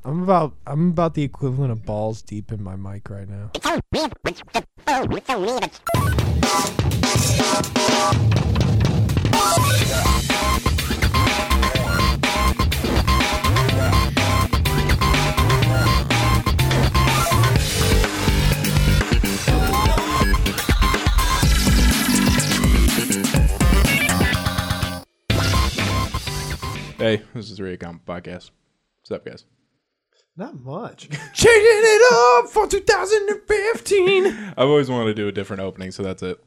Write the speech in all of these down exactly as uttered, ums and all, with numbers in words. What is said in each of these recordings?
I'm about I'm about the equivalent of balls deep in my mic right now. Hey, this is the Raycom Podcast. What's up, guys? Not much. Changing it up for two thousand fifteen. I've always wanted to do a different opening, so that's it.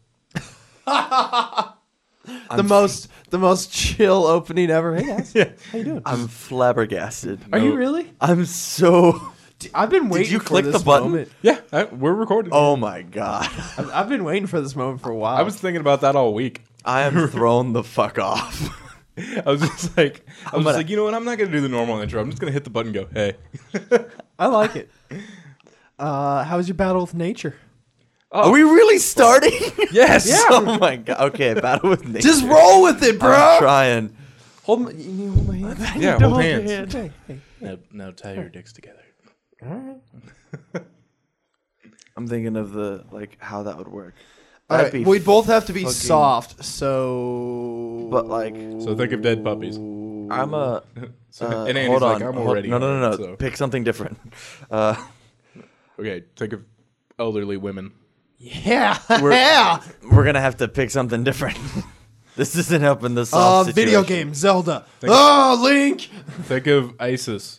the most the most chill opening ever. Hey guys, Yeah. how you doing? I'm flabbergasted. Are you No. really? I'm so. Dude, I've been waiting. Did you for click this the button? moment. Yeah, I, we're recording. Oh my god. I've, I've been waiting for this moment for a while. I was thinking about that all week. I am thrown the fuck off. I was just like, I was gonna- just like, you know what? I'm not gonna do the normal intro. I'm just gonna hit the button and go, hey. I like it. Uh, how was your battle with nature? Are we really starting? Yes. Yeah. Oh my god. Okay, battle with nature. Just roll with it, bro. I'm trying. Hold my, you need to hold my hand. Yeah, Don't hold your hands. hand. Hey, hey. Now, now tie your dicks together. All right. I'm thinking of the like how that would work. All That'd right. be We'd both have to be fucking- soft. So, But like, So think of dead puppies. I'm a. So, Uh, and Andy's hold like, on. I'm hold- already. no, no, on no, it, no. so- Pick something different. Uh, Okay, think of elderly women. yeah, We're- yeah. we're gonna have to pick something different. This isn't helping the Uh, soft video situation. game, Zelda. Think- Oh, Link. Think of ISIS.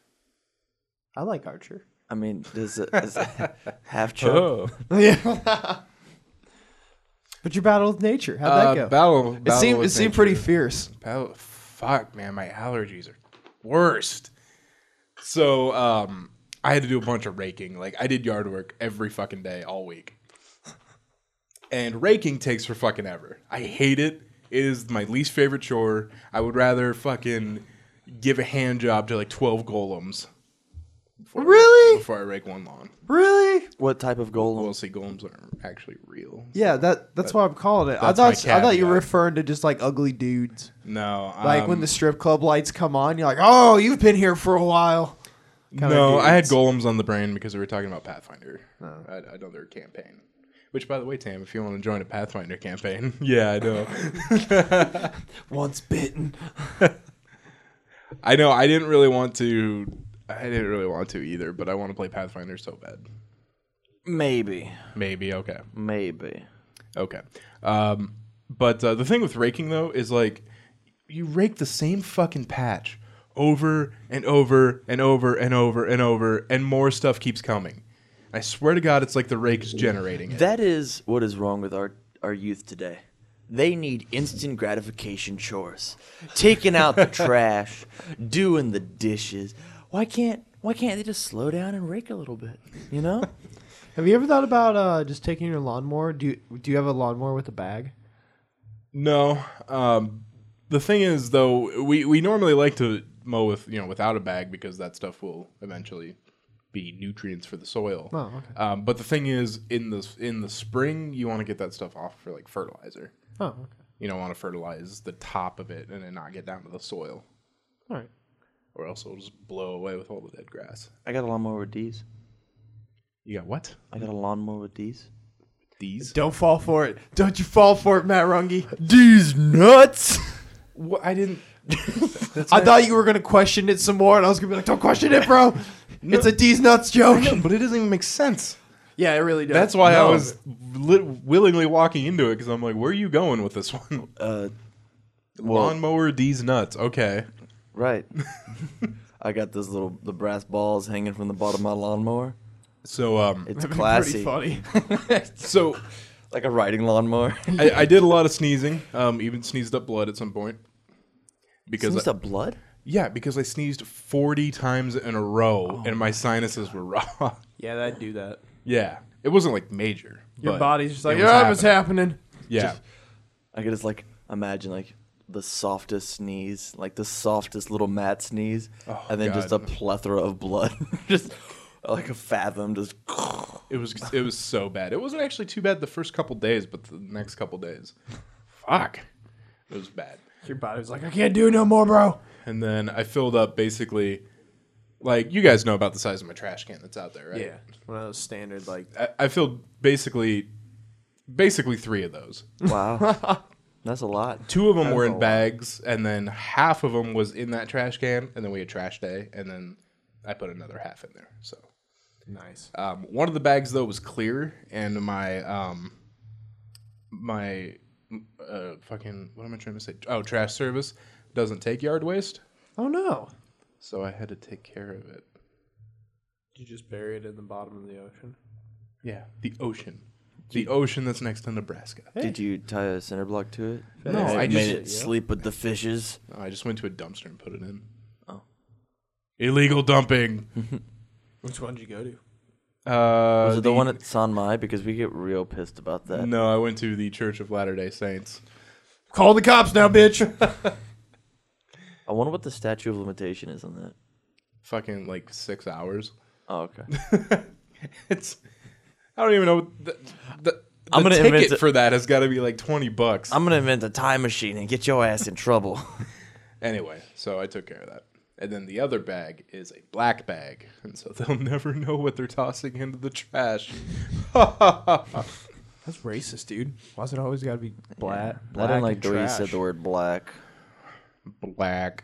I like Archer. I mean, does it, is it half choke? Oh. Yeah. But your battle with nature, how'd Uh, that go? battle, it battle seemed with it seemed nature. pretty fierce. Battle, fuck, man, my allergies are worst. So, um, I had to do a bunch of raking. Like, I did yard work every fucking day, all week. And raking takes for fucking ever. I hate it. It is my least favorite chore. I would rather fucking give a hand job to like twelve golems. Before Really? I, before I rake one lawn. Really? What type of golem? Well, see, golems are actually real. Yeah, that that's That- why I'm calling it. I that's my thought I thought you were caveat. referring to just like ugly dudes. No. Like um, when the strip club lights come on, you're like, "Oh, you've been here for a while." kinda No, I had dudes. golems on the brain because we were talking about Pathfinder. Oh. I, I know their campaign. Which, by the way, Tam, if you want to join a Pathfinder campaign, yeah, I know. Once bitten. I know. I didn't really want to. I didn't really want to either, but I want to play Pathfinder so bad. Maybe. Maybe okay, Maybe. okay. Um, but uh, the thing with raking though is like you rake the same fucking patch over and over and over and over and over, and more stuff keeps coming. I swear to God, it's like the rake is generating it. That is what is wrong with our, our youth today. They need instant gratification chores. Taking out the trash, doing the dishes. Why can't why can't they just slow down and rake a little bit? You know? Have you ever thought about uh, just taking your lawnmower? Do you, do you have a lawnmower with a bag? No. Um, the thing is, though, we, we normally like to mow with you know without a bag because that stuff will eventually be nutrients for the soil. Oh, okay. Um, but the thing is, in the in the spring, you want to get that stuff off for like fertilizer. Oh, okay. You don't want to fertilize the top of it and then not get down to the soil, All right. or else it'll just blow away with all the dead grass. I got a lawnmower with D's. You got what? I got a lawnmower with D's. These? Don't fall for it. Don't you fall for it, Matt Runge. D's nuts. What? I didn't. That's I not- thought you were gonna question it some more, and I was gonna be like, "Don't question it, bro. It's a D's nuts joke." I know, but it doesn't even make sense. Yeah, it really does. That's why I No. was li- willingly walking into it because I'm like, where are you going with this one? Uh, well, Lawnmower D's nuts. Okay. right. I got those little the brass balls hanging from the bottom of my lawnmower. So um, It's That'd be classy, pretty funny. so like a riding lawnmower. I, I did a lot of sneezing. Um, even sneezed up blood at some point. Because Sneezed I, up blood? yeah, because I sneezed forty times in a row and my sinuses were raw. Yeah, that'd do that. Yeah, it wasn't like major. Your but body's just like, it was "Yeah, what's happening?" Yeah, I could just like imagine like the softest sneeze, like the softest little mat sneeze, Oh, and then just a God. plethora of blood, just like a fathom, just. it was it was so bad. It wasn't actually too bad the first couple days, but the next couple days, fuck, it was bad. Your body was like, "I can't do no more, bro." And then I filled up basically Like, you guys know about the size of my trash can that's out there, right? Yeah, one of those standard like. I, I filled basically, basically three of those. Wow. That's a lot. Two of them That's were a in lot. bags, and then half of them was in that trash can, and then we had trash day, and then I put another half in there. So Nice. um, one of the bags though was clear, and my um, my uh, fucking what am I trying to say? Oh, trash service doesn't take yard waste, Oh no! so I had to take care of it. You just bury it in the bottom of the ocean. Yeah, the ocean, the ocean that's next to Nebraska. Did you tie a cinder block to it? No, Made- I made just- it sleep with the fishes. No, I just went to a dumpster and put it in. Oh. Illegal dumping. Which one did you go to? Uh, Was it the, one at San Mai? Because we get real pissed about that. No, I went to the Church of Latter-day Saints. Call the cops now, bitch. I wonder what the statute of limitation is on that. Fucking like six hours. Oh, okay. It's I don't even know what the, the, the I'm gonna ticket invent a- for that has got to be like twenty bucks. I'm gonna invent a time machine and get your ass in trouble. Anyway, so I took care of that. And then the other bag is a black bag, and so they'll never know what they're tossing into the trash. That's racist, dude. Why's it always got to be black? I black don't like and the way you trash? said the word black. Black.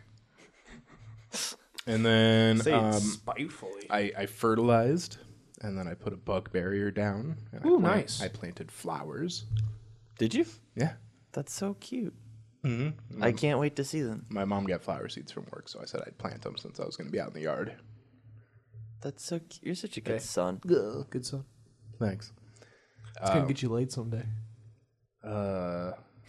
And then Say it um, spitefully. I, I fertilized, and then I put a bug barrier down. And Ooh, I plant- nice. I planted flowers. Did you? Yeah. That's so cute. Mm-hmm. I can't wait to see them. My mom got flower seeds from work, so I said I'd plant them since I was going to be out in the yard. That's so cute. You're such a good Hey. son. Good son. Thanks. It's gonna get you laid someday. Uh,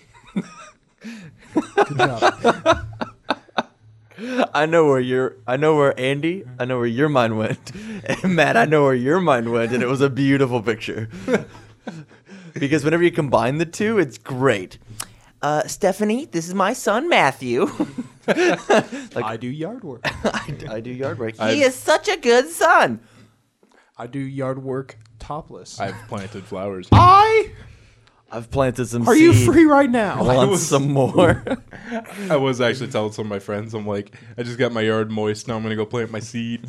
Good job. I know where your I know where Andy, I know where your mind went. And Matt, I know where your mind went, and it was a beautiful picture. Because whenever you combine the two, it's great. Uh, Stephanie, this is my son Matthew. I do yard work. I, I do yard work. I've- He is such a good son. I do yard work topless. I've planted flowers. I I've planted some are seed. you free right now? Want was- some more? I was actually telling some of my friends, I'm like, I just got my yard moist. Now I'm going to go plant my seed.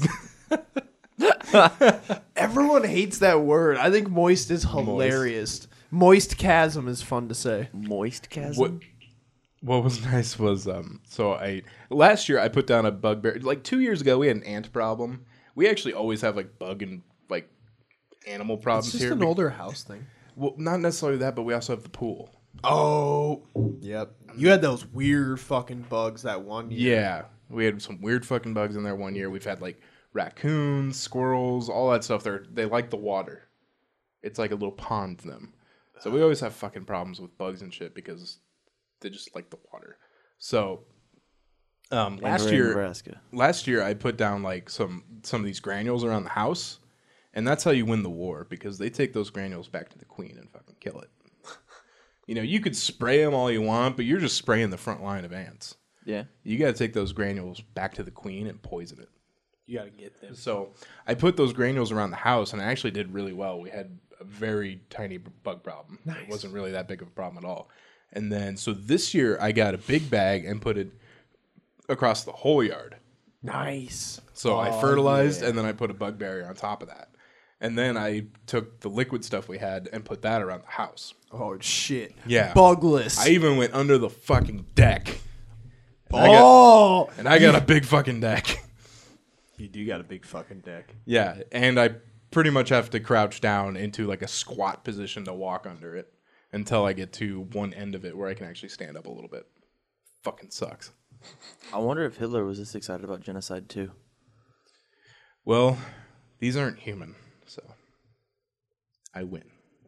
Everyone hates that word. I think moist is hilarious. Moist chasm is fun to say. Moist chasm. what What was nice was, um, so I, last year I put down a bugbear. Like two years ago, we had an ant problem. We actually always have like bug and like animal problems It's just here. an older house thing. Well, not necessarily that, but we also have the pool. Oh, yep. You had those weird fucking bugs that one year. Yeah, we had some weird fucking bugs in there one year. We've had like raccoons, squirrels, all that stuff. They they like the water. It's like a little pond to them. So we always have fucking problems with bugs and shit because they just like the water. So um, And last we're in year, Nebraska. last year I put down like some some of these granules around the house, and that's how you win the war because they take those granules back to the queen and fucking kill it. You know, you could spray them all you want, but you're just spraying the front line of ants. Yeah. You got to take those granules back to the queen and poison it. You gotta get them. So I put those granules around the house, and I actually did really well. We had a very tiny b- bug problem. Nice. It wasn't really that big of a problem at all. And then, so this year, I got a big bag and put it across the whole yard. Nice. So I Oh, fertilized, yeah. and then I put a bug barrier on top of that. And then I took the liquid stuff we had and put that around the house. Oh shit. Yeah. Bugless. I even went under the fucking deck. And I got, oh. and I got a big fucking deck. You do got a big fucking deck. Yeah, and I pretty much have to crouch down into like a squat position to walk under it until I get to one end of it where I can actually stand up a little bit. Fucking sucks. I wonder if Hitler was this excited about genocide too. Well, these aren't human, so I win.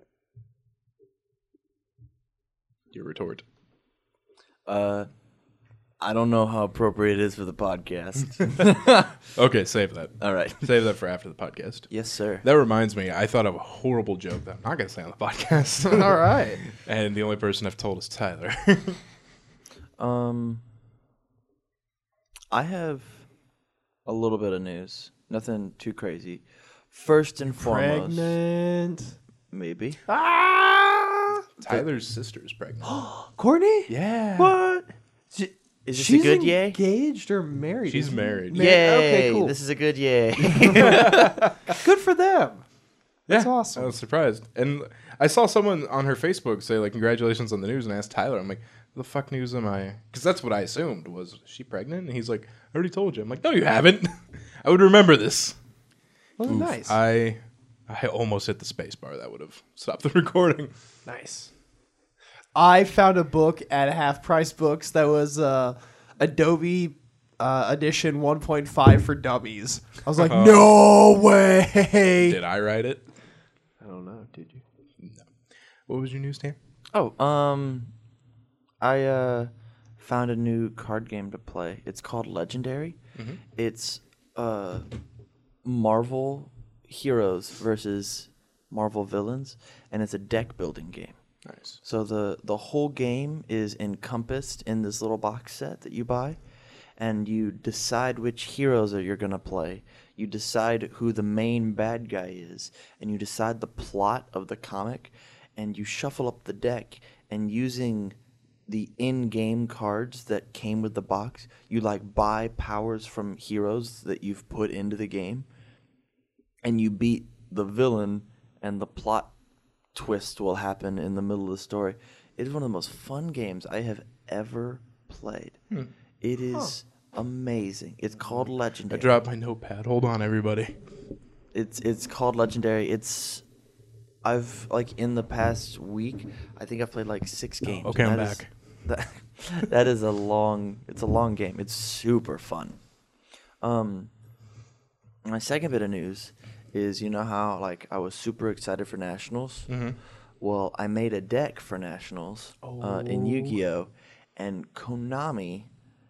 Your retort. Uh, I don't know how appropriate it is for the podcast. Okay, save that. All right. Save that for after the podcast. Yes, sir. That reminds me, I thought of a horrible joke that I'm not going to say on the podcast. All right. And the only person I've told is Tyler. Um, I have a little bit of news. Nothing too crazy. First and foremost, Pregnant. maybe. Ah. Tyler's sister is pregnant. Courtney? Yeah. What? She, Is this She's a good yay? engaged or married? She's isn't married. Mar- Yay! Okay, cool. This is a good yay. Good for them. That's Yeah, awesome. I was surprised. And I saw someone on her Facebook say, like, congratulations on the news, and I asked Tyler, I'm like, the fuck news am I? Because that's what I assumed. Was is she pregnant? And he's like, I already told you. I'm like, no, you haven't. I would remember this. Well, nice. I I almost hit the space bar. That would have stopped the recording. Nice. I found a book at Half Price Books that was uh, Adobe uh, Edition one point five for dummies. I was like, Uh, no way. Did I write it? I don't know. Did you? No. What was your news, Tam? Oh, um, I uh, found a new card game to play. It's called Legendary. Mm-hmm. It's uh, Marvel heroes versus Marvel villains, and it's a deck building game. Nice. So the the whole game is encompassed in this little box set that you buy, and you decide which heroes that you're gonna play. You decide who the main bad guy is, and you decide the plot of the comic, and you shuffle up the deck, and using the in-game cards that came with the box, you like buy powers from heroes that you've put into the game, and you beat the villain, and the plot twist will happen in the middle of the story. It is one of the most fun games I have ever played. Hmm. It is amazing. It's called I Legendary. dropped my notepad. Hold on, everybody. It's it's called Legendary. It's I've like in the past week, I think I've played like six games. okay, I'm That is- back. That, that is a long. It's a long game. It's super fun. Um, my second bit of news is, you know how like I was super excited for Nationals. Mm-hmm. Well, I made a deck for Nationals uh, in Oh. Yu-Gi-Oh, and Konami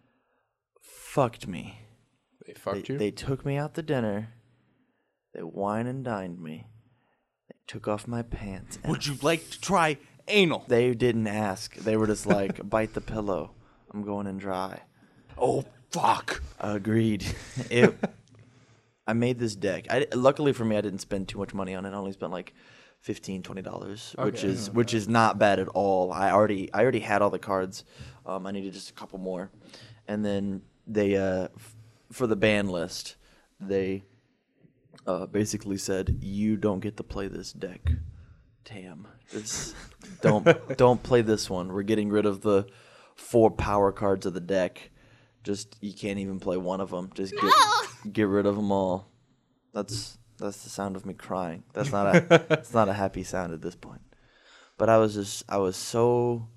fucked me. They fucked They, you? they took me out to dinner. They wine and dined me. They took off my pants. and Would you like to try anal? They didn't ask. They were just like, bite the pillow. I'm going in dry. Oh, fuck. Agreed. It, I made this deck. I, luckily for me, I didn't spend too much money on it. I only spent like fifteen dollars, twenty dollars, which Okay. is which is not bad at all. I already I already had all the cards. Um, I needed just a couple more, and then they uh, f- for the ban list, they uh, basically said you don't get to play this deck, Tam. This don't don't play this one. We're getting rid of the four power cards of the deck. Just you can't even play one of them. Just get get rid of them all. That's that's the sound of me crying. That's not a that's not a happy sound at this point. But I was just I was so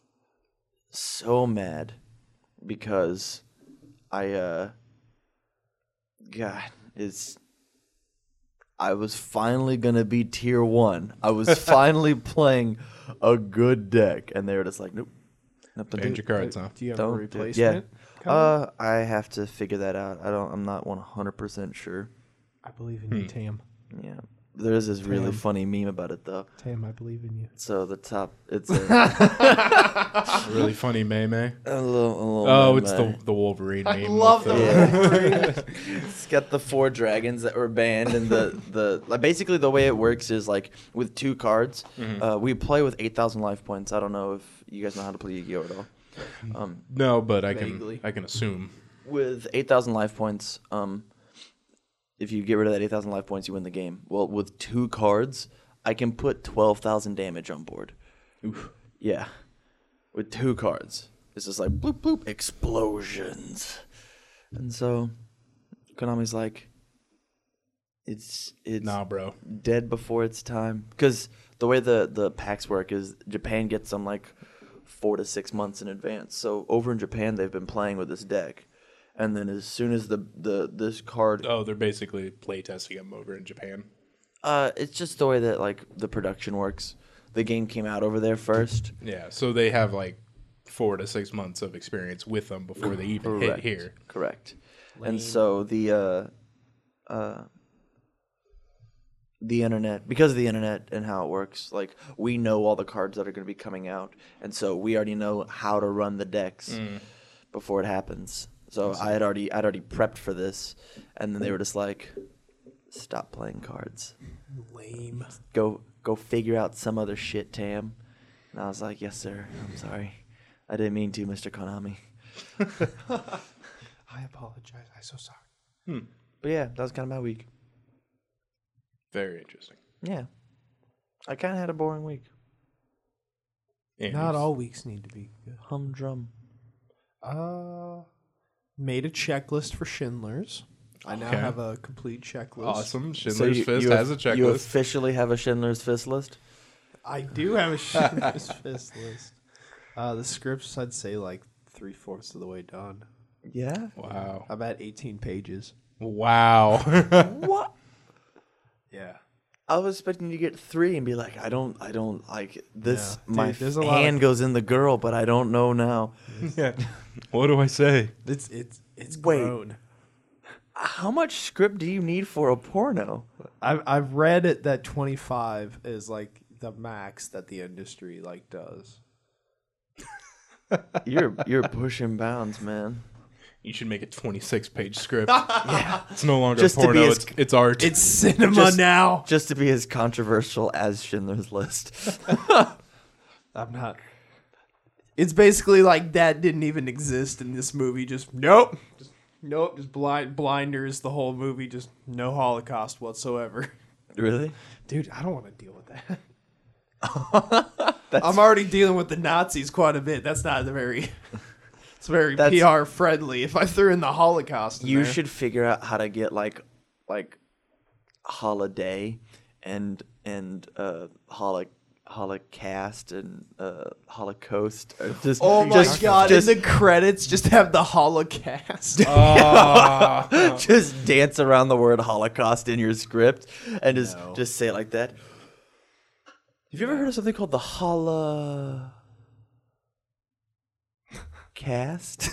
so mad because I uh God, it's I was finally gonna be tier one. I was finally playing a good deck, and they were just like, nope, nothing. Banned your cards, huh? Do you have Don't a do- replacement? Yeah. Uh, I have to figure that out. I don't. I'm not one hundred percent sure. I believe in Hmm. you, Tam. Yeah, there is this really Damn. funny meme about it though. Tam, I believe in you. So the top, it's a, Really funny, May May. a little. A little Oh, meme, it's uh, the the Wolverine I meme. love with the Yeah. It's got the four dragons that were banned, and the the like basically the way it works is like with two cards, Mm-hmm. uh, we play with eight thousand life points. I don't know if you guys know how to play Yu-Gi-Oh at all. Um, No, but I Vaguely. can I can assume. with eight thousand life points, um, if you get rid of that eight thousand life points, you win the game. Well, with two cards, I can put twelve thousand damage on board. Oof. Yeah. With two cards. It's just like bloop, bloop, explosions. And so, Konami's like, it's it's Nah, bro. dead before its time. Because the way the, the packs work is Japan gets them like four to six months in advance. So over in Japan, they've been playing with this deck. And then as soon as the, the this card, Oh, they're basically playtesting them over in Japan. uh, it's just the way that like the production works. The game came out over there first. Yeah, so they have like four to six months of experience with them before they even hit here. Correct. And so the uh, uh, the internet, because of the internet and how it works, like we know all the cards that are going to be coming out, and so we already know how to run the decks before it happens. So I had already I'd already prepped for this, and then they were just like, "Stop playing cards. Lame. Go go figure out some other shit, Tam." And I was like, "Yes, sir. I'm sorry. I didn't mean to, Mister Konami." I apologize. I'm so sorry. But yeah, that was kind of my week. Very interesting. Yeah. I kind of had a boring week. Andy's. Not all weeks need to be good. Humdrum. Uh, made a checklist for Schindler's. I now Okay. have a complete checklist. Awesome. Schindler's you, Fist you has a of- You checklist. officially have a Schindler's Fist list? I do have a Schindler's Fist list. Uh, the scripts, I'd say, like three fourths of the way done. Yeah. Wow. I'm at eighteen pages. Wow. What? Yeah. I was expecting you to get three and be like, I don't, I don't like this. Yeah. My Dude, there's a lot hand of- goes in the girl, but I don't know now. yeah. What do I say? It's it's it's Wait. grown. How much script do you need for a porno? I've I've read it that twenty-five is like the max that the industry like does. You're you're pushing bounds, man. You should make a twenty-six page script. yeah. It's no longer Just to be porno. as- It's, it's art. It's cinema Just- now. Just to be as controversial as Schindler's List. I'm not. It's basically like that didn't even exist in this movie. Just nope. Just nope. Just blind blinders. The whole movie. Just no Holocaust whatsoever. Really? Dude, I don't want to deal with that. I'm already dealing with the Nazis quite a bit. That's not the very. It's very That's- P R friendly. If I threw in the Holocaust, in You there. should figure out how to get like like holiday and and uh holo holocaust and uh holocaust. Or just, Oh my just, god! Just, in the credits, just have the Holocaust. Ah. just dance around the word Holocaust in your script and just No. just say it like that. Have you ever heard of something called the Holo cast?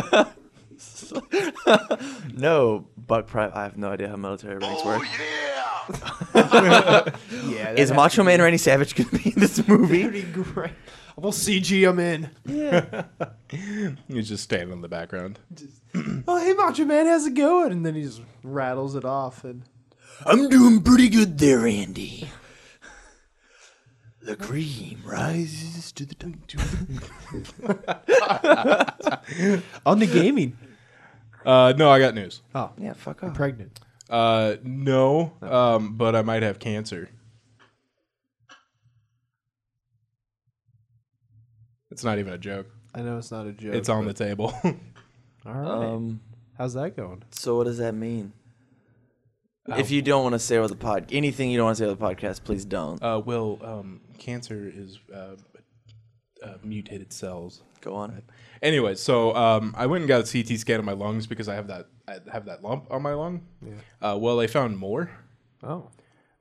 No, Buck Private. I have no idea how military ranks work. yeah, Is Macho Man Randy Savage going to be in this movie? pretty great. We'll C G him in. Yeah. He's just standing in the background. Oh, hey, Macho Man, how's it going? And then he just rattles it off. And I'm doing pretty good there, Andy. The cream rises to the top. on the gaming. Uh, no, I got news. Oh, Yeah, fuck I'm off. pregnant. Uh, no, um, but I might have cancer. It's not even a joke. I know it's not a joke. It's on the but- table. All right. Um, How's that going? so what does that mean? If you don't want to say over the pod, anything you don't want to say over the podcast, please don't. uh, well, um, cancer is uh, uh, mutated cells. Go on. Anyway, so um, I went and got a C T scan of my lungs because I have that I have that lump on my lung. Yeah. Uh, well, they found more. Oh.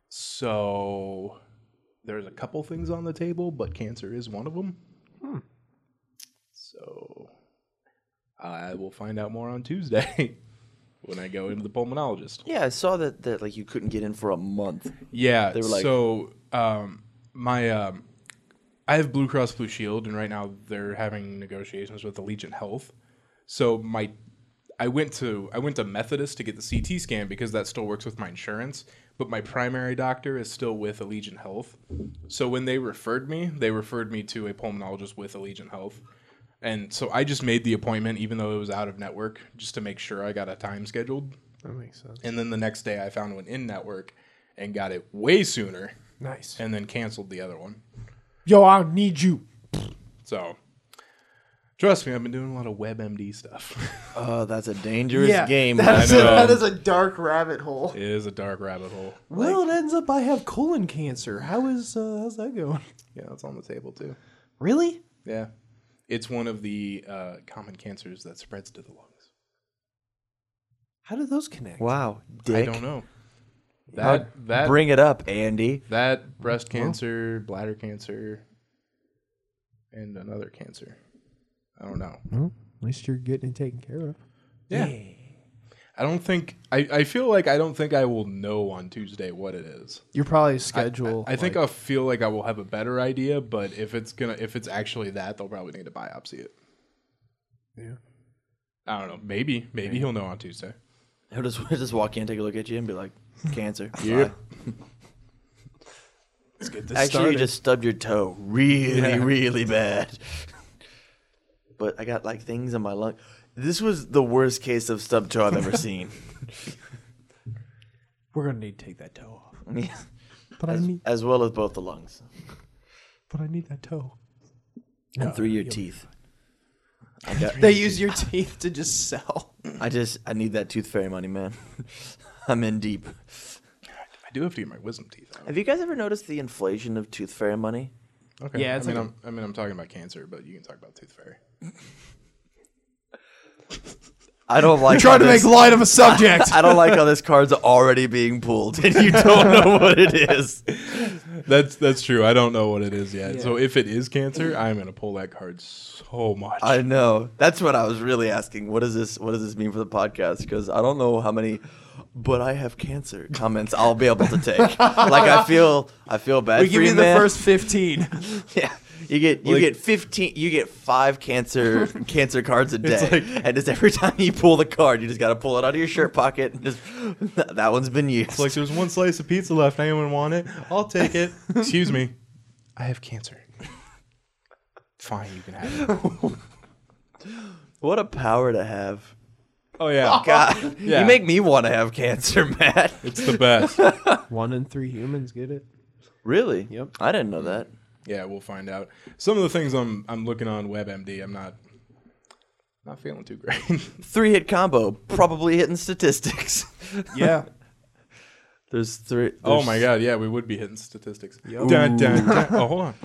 So there's a couple things on the table, but cancer is one of them. Hmm. So I will find out more on Tuesday when I go into the pulmonologist. Yeah, I saw that, that like you couldn't get in for a month. Yeah. They were like- so um, my um, I have Blue Cross Blue Shield, and right now they're having negotiations with Allegiant Health. So my I went to I went to Methodist to get the C T scan because that still works with my insurance, but my primary doctor is still with Allegiant Health. So when they referred me, they referred me to a pulmonologist with Allegiant Health. And so I just made the appointment even though it was out of network just to make sure I got a time scheduled. That makes sense. And then the next day I found one in network and got it way sooner Nice. and then canceled the other one. Yo, I need you. So trust me, I've been doing a lot of WebMD stuff. Oh, that's a dangerous game. That's I a, know. that is a dark rabbit hole. It is a dark rabbit hole. Well, it ends up I have colon cancer. How is uh, how's that going? Yeah, that's on the table too. Really? Yeah. It's one of the uh, common cancers that spreads to the lungs. How do those connect? Wow, I dick. don't know. How- That that Bring it up, Andy. that breast cancer, bladder cancer, and another cancer. I don't know. Well, at least you're getting it taken care of. Yeah. I don't think I, I feel like I don't think I will know on Tuesday what it is. You're probably I- schedule. I, I think like, I'll feel like I will have a better idea, but if it's gonna if it's actually that, they'll probably need to biopsy it. Yeah. I don't know. Maybe maybe he'll know on Tuesday. He'll just, he'll just walk in, take a look at you, and be like, cancer. Yep. Bye. Let's get this Actually, started. you just stubbed your toe really, Yeah. really bad. but I got like things in my lung. This was the worst case of stub toe I've ever seen. We're gonna need to take that toe off. Yeah. But as, I need, as well as both the lungs but I need that toe. and No, three your you'll- teeth. I got. They use your teeth to just sell. I just I need that tooth fairy money, man. I'm in deep. I do have to get my wisdom teeth out. Have you guys ever noticed the inflation of tooth fairy money? Okay. Yeah, it's I mean, like I'm, I mean, I'm talking about cancer, but you can talk about tooth fairy. I don't like. Trying how to this- make light of a subject. I don't like how this card's already being pulled and you don't know what it is. That's that's true. I don't know what it is yet. Yeah. So if it is cancer, I'm gonna pull that card so much. I know. That's what I was really asking. What does this what does this mean for the podcast? Because I don't know how many but I have cancer comments I'll be able to take. Like I feel I feel bad We for give you, you the man. first fifteen. Yeah. You get you Like- get fifteen you get five cancer cancer cards a day. It's like- and just every time you pull the card, you just gotta pull it out of your shirt pocket and just that one's been used. It's like there's one slice of pizza left. Anyone want it? I'll take it. Excuse me. I have cancer. Fine, you can have it. What a power to have. Oh yeah. God, Yeah. you make me want to have cancer, Matt. It's the best. One in three humans get it. Really? Yep. I didn't know that. Yeah, we'll find out. Some of the things I'm I'm looking on WebMD, I'm not not feeling too great. Three hit combo, probably hitting statistics. Yeah. There's three. Oh there's- my god, yeah, we would be hitting statistics. Yup. Dun, dun, dun. Oh, hold on.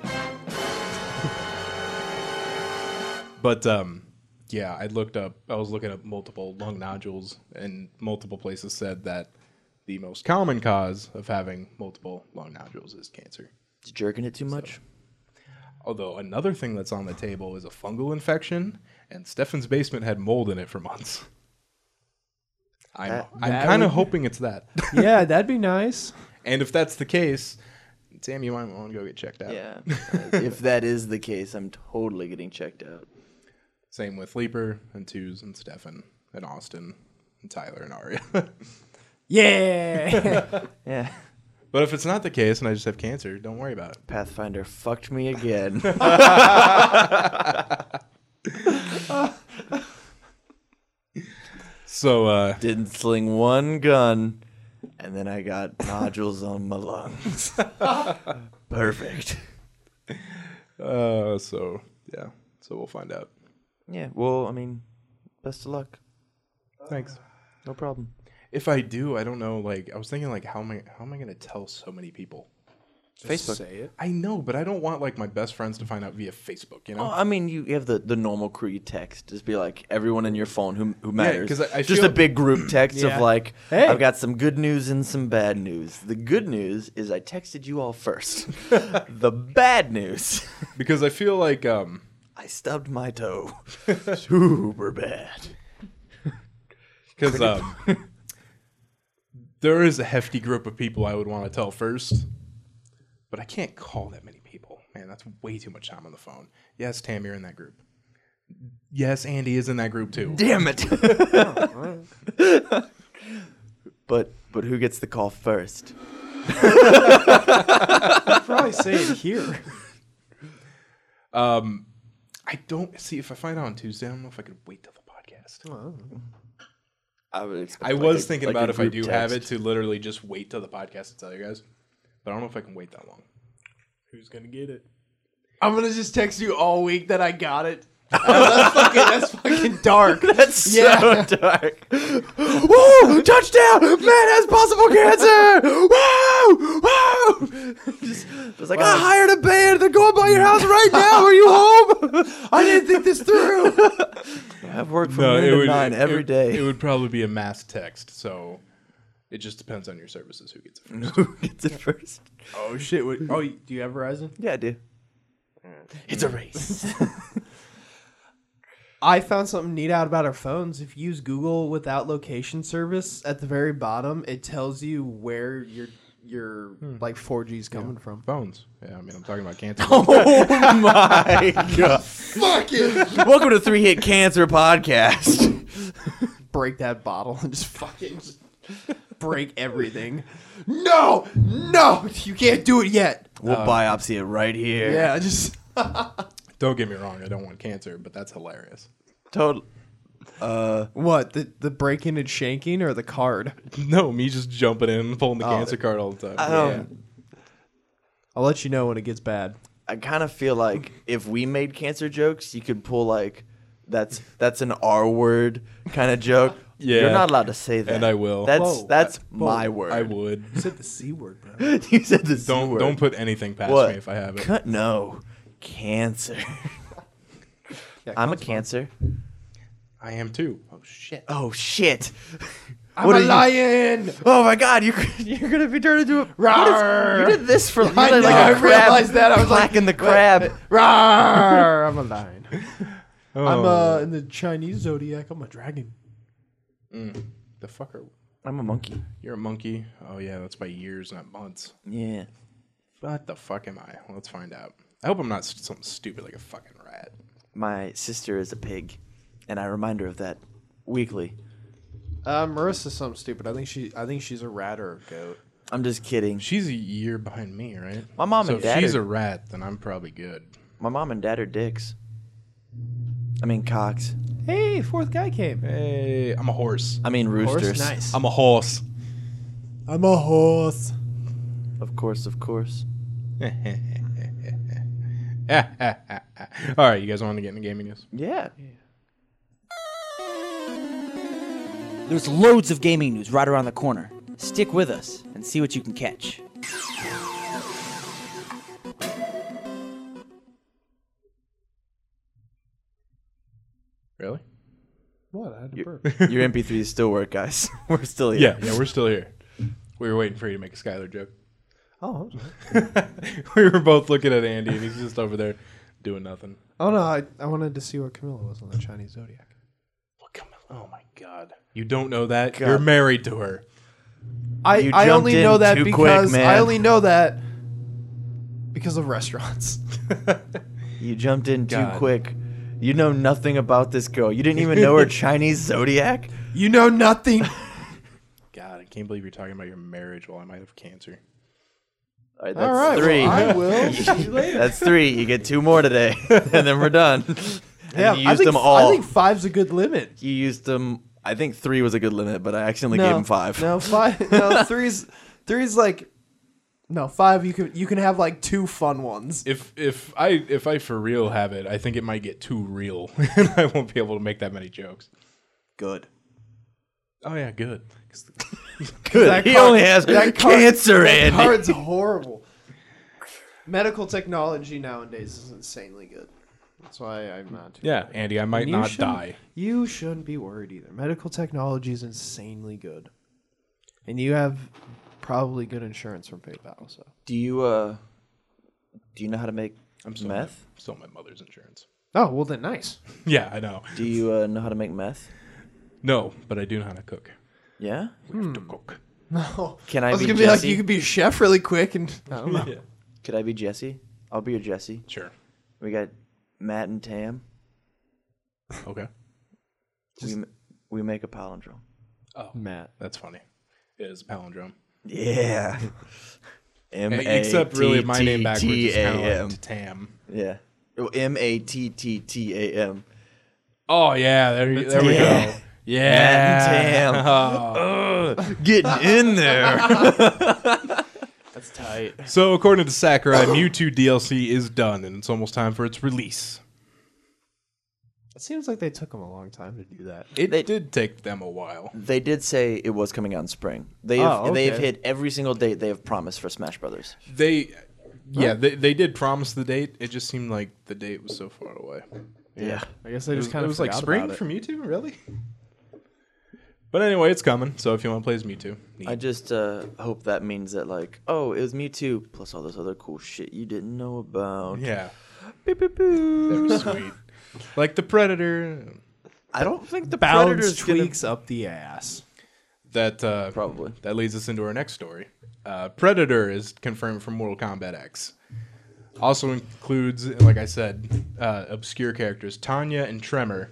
But um, yeah, I looked up. I was looking up multiple lung nodules, and multiple places said that the most common cause of having multiple lung nodules is cancer. Is jerking it too much? Although another thing that's on the table is a fungal infection, and Stefan's basement had mold in it for months. I'm, That- I'm that kind of would- hoping it's that. Yeah, that'd be nice. And if that's the case, Sam, you might want to go get checked out. Yeah. If that is the case, I'm totally getting checked out. Same with Leaper and Twos and Stefan and Austin and Tyler and Aria. Yeah. Yeah. But if it's not the case and I just have cancer, don't worry about it. Pathfinder fucked me again. So, uh, Didn't sling one gun, and then I got nodules on my lungs. Perfect. uh, so yeah, so we'll find out. Yeah. Well, I mean, best of luck. Thanks. No problem. If I do, I don't know. Like, I was thinking, like, how am I, how am I going to tell so many people? Facebook. Say it. I know, but I don't want like my best friends to find out via Facebook. You know? Oh, I mean, you, you have the, the normal crew you text. Just be like everyone in your phone who who matters. 'cause I- I just feel- a big group text Yeah. of like, Hey. I've got some good news and some bad news. The good news is I texted you all first. The bad news, Because I feel like um, I stubbed my toe. Super bad. because um, there is a hefty group of people I would want to tell first, but I can't call that many people. Man, that's way too much time on the phone. Yes, Tam, you're in that group. Yes, Andy is in that group too. Damn it. But but who gets the call first? I'd probably say it here. Um, I don't see if I find out on Tuesday. I don't know if I could wait till the podcast. I would expect I like was a- thinking like a about if I group do have it text. to literally just wait till the podcast to tell you guys, but I don't know if I can wait that long. Who's gonna get it? I'm gonna just text you all week that I got it. that's fucking that's fucking dark. That's Yeah. so dark. Woo! Touchdown! Man has possible cancer! Woo! Woo! Just, just like, I hired a band. They're going by your house right now. Are you home? I didn't think this through. I have work from noon to nine every it, day. It would probably be a mass text, so it just depends on your services who gets it first. Who gets it first? Oh shit! What, oh, do you have Verizon? Yeah, I do. It's a race. I found something neat out about our phones. If you use Google without location service, at the very bottom, it tells you where your your like four G is coming from. Phones. Yeah, I mean, I'm talking about cancer. Oh my god! Fuck it. Welcome to Three Hit Cancer Podcast. Break that bottle and just fucking just break everything. No, no, you can't do it yet. We'll biopsy it right here. Yeah, just Don't Don't get me wrong, I don't want cancer, but that's hilarious. Total. Uh, What, the the breaking and shanking or the card? No, me just jumping in and pulling the Oh. cancer card all the time. I don't. I'll let you know when it gets bad. I kind of feel like if we made cancer jokes, you could pull like, that's that's an R word kind of joke. Yeah. You're not allowed to say that. And I will. That's Whoa. that's Whoa. my word. I would. You said the C word, bro. You said the C Don't word. don't put anything past What? me if I have it. Cut- no, cancer. Yeah, I'm a counts, man. cancer. I am too. Oh shit. Oh shit! I'm What a are you- lion. Oh my god, you you're gonna be turned into a. What is- you did this for you I did know, like I a crab, realized that. I was like, clacking the crab. Rawr, I'm a lion. Oh. I'm uh in the Chinese zodiac. I'm a dragon. Mm. The fucker. I'm a monkey. You're a monkey. Oh yeah, that's by years, not months. Yeah. What the fuck am I? Let's find out. I hope I'm not st- something stupid like a fucking rat. My sister is a pig, and I remind her of that weekly. Uh, Marissa's something stupid. I think she. I think she's a rat or a goat. I'm just kidding. She's a year behind me, right? My mom so and dad if she's are- a rat, then I'm probably good. My mom and dad are dicks. I mean cocks. Hey, fourth guy came. Hey, I'm a horse. I mean roosters. Horse, nice. I'm a horse. I'm a horse. Of course, of course. All right, you guys want to get into gaming news? Yeah. There's loads of gaming news right around the corner. Stick with us and see what you can catch. Really? What? I had to Your, burp. your M P threes still work, guys. We're still here. Yeah, yeah, we're still here. We were waiting for you to make a Skylar joke. Oh, I'm sorry. We were both looking at Andy, and he's just over there doing nothing. Oh no, I, I wanted to see what Camilla was on the Chinese zodiac. What come? Oh my God! You don't know that? God. You're married to her. I, You I jumped only in know that too quick, because I man. only know that because of restaurants. You jumped in too God. quick. You know nothing about this girl. You didn't even know her Chinese zodiac? You know nothing. God, I can't believe you're talking about your marriage while I might have cancer. All right, that's All right, three. well, I will. See you later. That's three. You get two more today, and then we're done. And Yeah, you I used think, them all. I think five's a good limit. You used them. I think three was a good limit, but I accidentally no, gave him five. No, five. No, three's three's like no five. You can you can have like two fun ones. If if I if I for real have it, I think it might get too real, and I won't be able to make that many jokes. Good. Oh yeah, good. 'Cause the- Good. That he card- only has that card- cancer, That Andy. card's horrible. Medical technology nowadays is insanely good. That's why I'm not. Too yeah, Andy, I might And you not shouldn't- die. You shouldn't be worried either. Medical technology is insanely good, and you have probably good insurance from PayPal. So Do you uh? Do you know how to make I'm still meth? My, still my mother's insurance. oh well, then nice. Yeah, I know. Do you uh, know how to make meth? No, but I do know how to cook. Yeah. To cook. No, Can I I was be gonna be like Jesse? you could be a chef really quick, and I don't know. Yeah. Could I be Jesse? I'll be your Jesse. Sure. We got Matt and Tam. Okay. we m- we make a palindrome. Oh, Matt. that's funny. It is a palindrome. Yeah. M A Except really my name backwards T is T kind A of M. like Tam. Yeah. Oh, M A T T T A M. Oh yeah, there, you- there we Yeah. go. Yeah. Matt and Tam. Getting in there. That's tight. So according to Sakurai, Mewtwo D L C is done, and it's almost time for its release. It seems like they took them a long time to do that. It They- did take them a while. They did say it was coming out in spring. They've Oh, they've okay. hit every single date they have promised for Smash Brothers. They, yeah, they, they did promise the date. It just seemed like the date was so far away. Yeah. I guess they It just was, kind it of was like forgot spring about it. for Mewtwo, really. But anyway, it's coming. So if you want to play as Mewtwo, neat. I just uh, hope that means that like, oh, it was Mewtwo plus all this other cool shit you didn't know about. yeah, Beep, beep, beep. that'd be sweet. Like the Predator. I don't think the Balance Predator's gonna- tweaks up the ass. That uh, Probably. that leads us into our next story. Uh, Predator is confirmed for Mortal Kombat X. Also includes, like I said, uh, obscure characters Tanya and Tremor.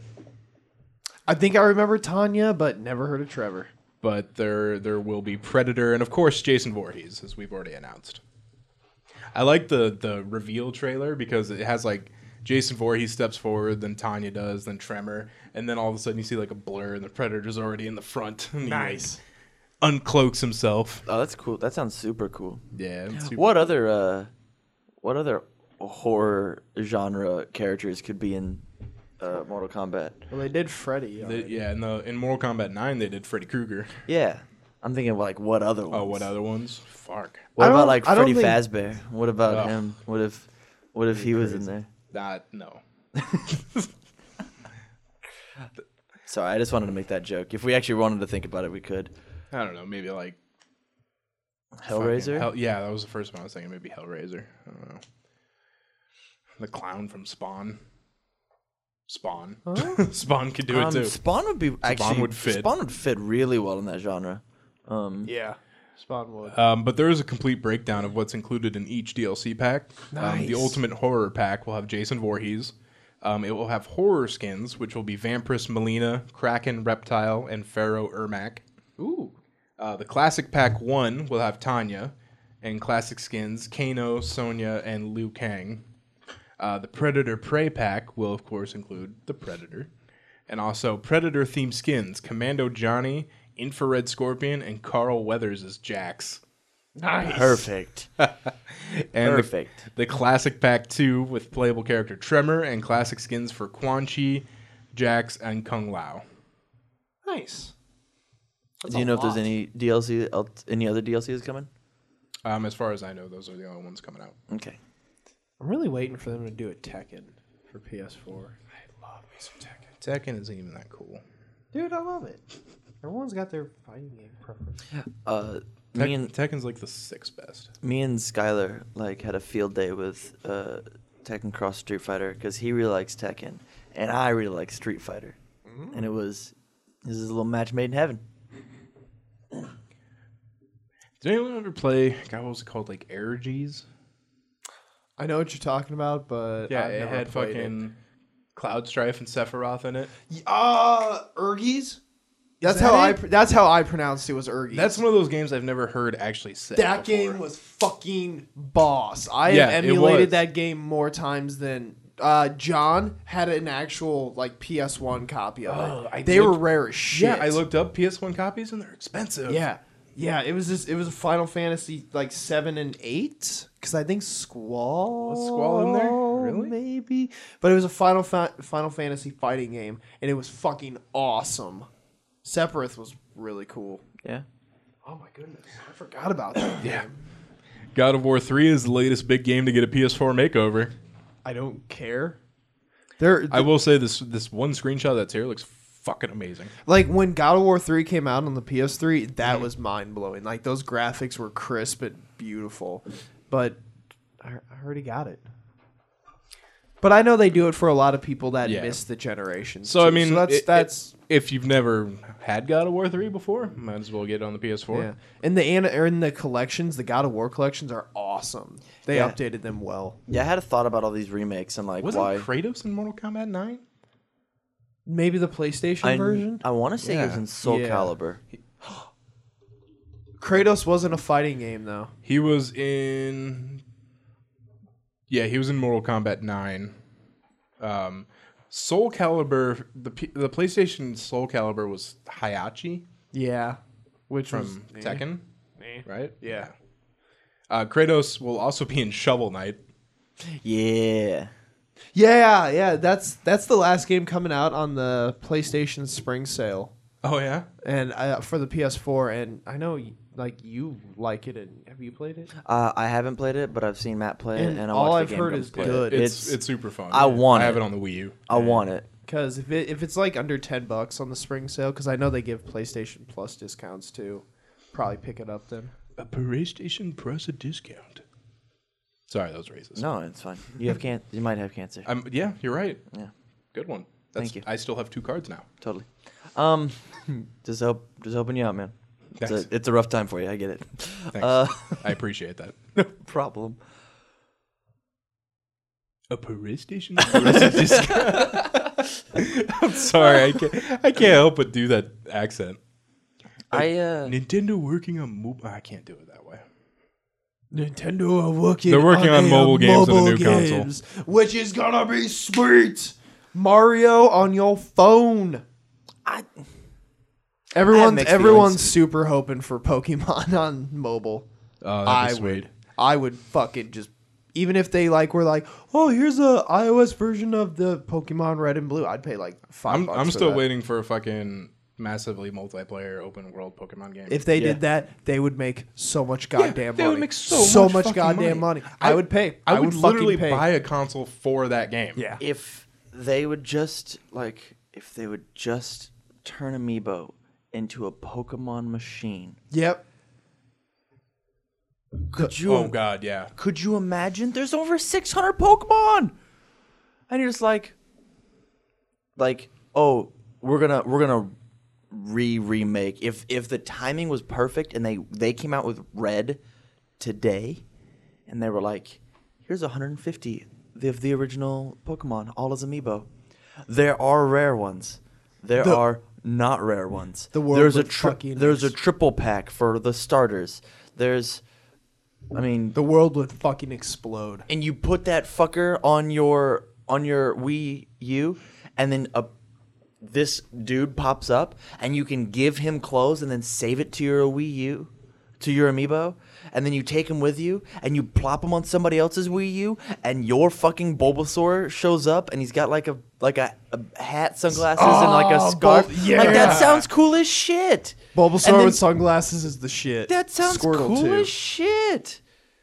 I think I remember Tanya, but never heard of Trevor. But there there will be Predator and of course Jason Voorhees, as we've already announced. I like the the reveal trailer because it has like Jason Voorhees steps forward, then Tanya does, then Tremor, and then all of a sudden you see like a blur, and the Predator's already in the front. And he, Nice. like, uncloaks himself. Oh, that's cool. That sounds super cool. Yeah. it's super- What other uh, what other horror genre characters could be in uh, Mortal Kombat? Well, they did Freddy. They, already. yeah, in the in Mortal Kombat nine they did Freddy Krueger. Yeah, I'm thinking of like what other ones? Oh, what other ones? Fuck. What I about don't- like I don't Freddy think- Fazbear? What about Ugh. him? What if what if he was in there? Not no. Sorry, I just wanted to make that joke. If we actually wanted to think about it, we could. I don't know. Maybe like Hellraiser. fucking Hell, yeah, that was the first one I was thinking. Maybe Hellraiser. I don't know. The clown from Spawn. Spawn. Spawn could do it Um, too. Spawn would be actually would fit. Spawn would fit really well in that genre. Um, Yeah. Spawn would. Um, but there is a complete breakdown of what's included in each D L C pack. Um, the Nice. Ultimate Horror pack will have Jason Voorhees. Um, it will have horror skins, which will be Vampirus Melina, Kraken Reptile, and Pharaoh Ermac. Ooh. Uh, the Classic Pack one will have Tanya, and Classic skins Kano, Sonya, and Liu Kang. Uh, the Predator Prey pack will, of course, include the Predator. And also Predator-themed skins, Commando Johnny, Infrared Scorpion, and Carl Weathers as Jax. Nice. perfect. And Perfect. The, the Classic Pack two with playable character Tremor, and classic skins for Quan Chi, Jax, and Kung Lao. Nice. Do you know if there's any D L C, el- any other D L Cs coming? Um, as far as I know, those are the only ones coming out. Okay. I'm really waiting for them to do a Tekken for P S four. I love me some Tekken. Tekken isn't even that cool. Dude, I love it. Everyone's got their fighting game preference. Uh, Tek- me and Tekken's like the sixth best. me and Skylar like had a field day with uh, Tekken Cross Street Fighter because he really likes Tekken and I really like Street Fighter, and it was this is a little match made in heaven. Did anyone ever play? God, what was it called? Like Air G's? I know what you're talking about, but Yeah, I've it never had played fucking Cloud Strife and Sephiroth in it. it. Uh, Urgies. That's that how I. it? pr- That's how I pronounced it. Was Urgies. That's one of those games I've never heard actually said. that before. game was fucking boss. I Yeah, have it emulated was. that game more times than uh, John had an actual like P S one copy of Oh, it. I they were looked- rare as shit. Yeah, I looked up P S one copies and they're expensive. Yeah, yeah. It was just it was a Final Fantasy like seven and eight because I think Squall Was Squall in there? Really? maybe, but it was a Final Fa- Final Fantasy fighting game and it was fucking awesome. Sephiroth was really cool. Yeah. Oh my goodness, I forgot about that. Yeah. game. God of War three is the latest big game to get a P S four makeover. I don't care. There, I will say this this one screenshot that's here looks fucking amazing. like when God of War three came out on the P S three, that was mind blowing. Like those graphics were crisp and beautiful, but I, I already got it. But I know they do it for a lot of people that Yeah. miss the generation. So I mean, that's it- that's If you've never had God of War three before, might as well get it on the P S four. yeah. And the an- or in the collections, the God of War collections are awesome. They Yeah. updated them well. Yeah, I had a thought about all these remakes and like Wasn't why. Kratos in Mortal Kombat nine? Maybe the PlayStation I, version. I want to say it was Yeah. in Soul Yeah. Calibur. Kratos wasn't a fighting game though. He was in. Yeah, he was in Mortal Kombat nine. Um, Soul Calibur, the P- the PlayStation Soul Calibur was Hayachi Yeah, which from was Tekken, Eh. right? Yeah. Uh, Kratos will also be in Shovel Knight. Yeah. Yeah, yeah, that's that's the last game coming out on the PlayStation Spring Sale, Oh yeah, and uh, for the P S four. And I know, y- like you like it, and have you played it? Uh, I haven't played it, but I've seen Matt play it, And and I all watched I've the game heard come is play good. It. it's It's, it's super fun. I want I have it. it on the Wii U. I want it. Because if it if it's like under ten bucks on the Spring Sale, because I know they give PlayStation Plus discounts too, probably pick it up then. A PlayStation Plus a discount. Sorry, that was racist. No, it's fine. You have can. You might have cancer. I'm, yeah, you're right. Yeah, Good one. That's, Thank you. I still have two cards now. totally. Um, just hope, just helping you out, man. It's Thanks. a, it's a rough time for you. I get it. Thanks. Uh, I appreciate that. no problem. A PlayStation Plus a discount. I'm sorry, I can't. I can't help but do that accent. I uh, Nintendo working on mobile. I can't do it that way. Nintendo are working. They're working on a mobile games on the new games, which is gonna be sweet. Mario on your phone. I, Everyone's mixed everyone's feelings. super hoping for Pokemon on mobile. Oh, that'd I be sweet. would. I would fucking just. Even if they like were like, oh, here's a iOS version of the Pokemon Red and Blue, I'd pay like five I'm bucks. I'm for still that. waiting for a fucking massively multiplayer open world Pokemon game. If they Yeah. did that, they would make so much goddamn they money. would make so, much, fucking goddamn money. money. I, would pay. I, would, fucking literally pay. buy a console for that game. Yeah. if they would just like, if they would just turn Amiibo into a Pokemon machine, Yep. could you? Oh god, yeah. Could you imagine? There's over six hundred Pokemon, and you're just like, like, oh, we're gonna we're gonna re remake. If if the timing was perfect and they they came out with Red today, and they were like, here's one hundred fifty of the original Pokemon, all as Amiibo. There are rare ones. There The- are not rare ones. The world there's a would tri- fucking there's a ex- triple pack for the starters. There's, I mean, The world would fucking explode. and you put that fucker on your on your Wii U, and then a this dude pops up, and you can give him clothes, and then save it to your Wii U, to your Amiibo, and then you take him with you, and you plop him on somebody else's Wii U, and your fucking Bulbasaur shows up, and he's got like a like a, a hat, sunglasses, and like a Oh, scarf. Bul- yeah. Like that sounds cool as shit. And Bulbasaur then- with sunglasses is the shit. that sounds Squirtle cool too. as shit.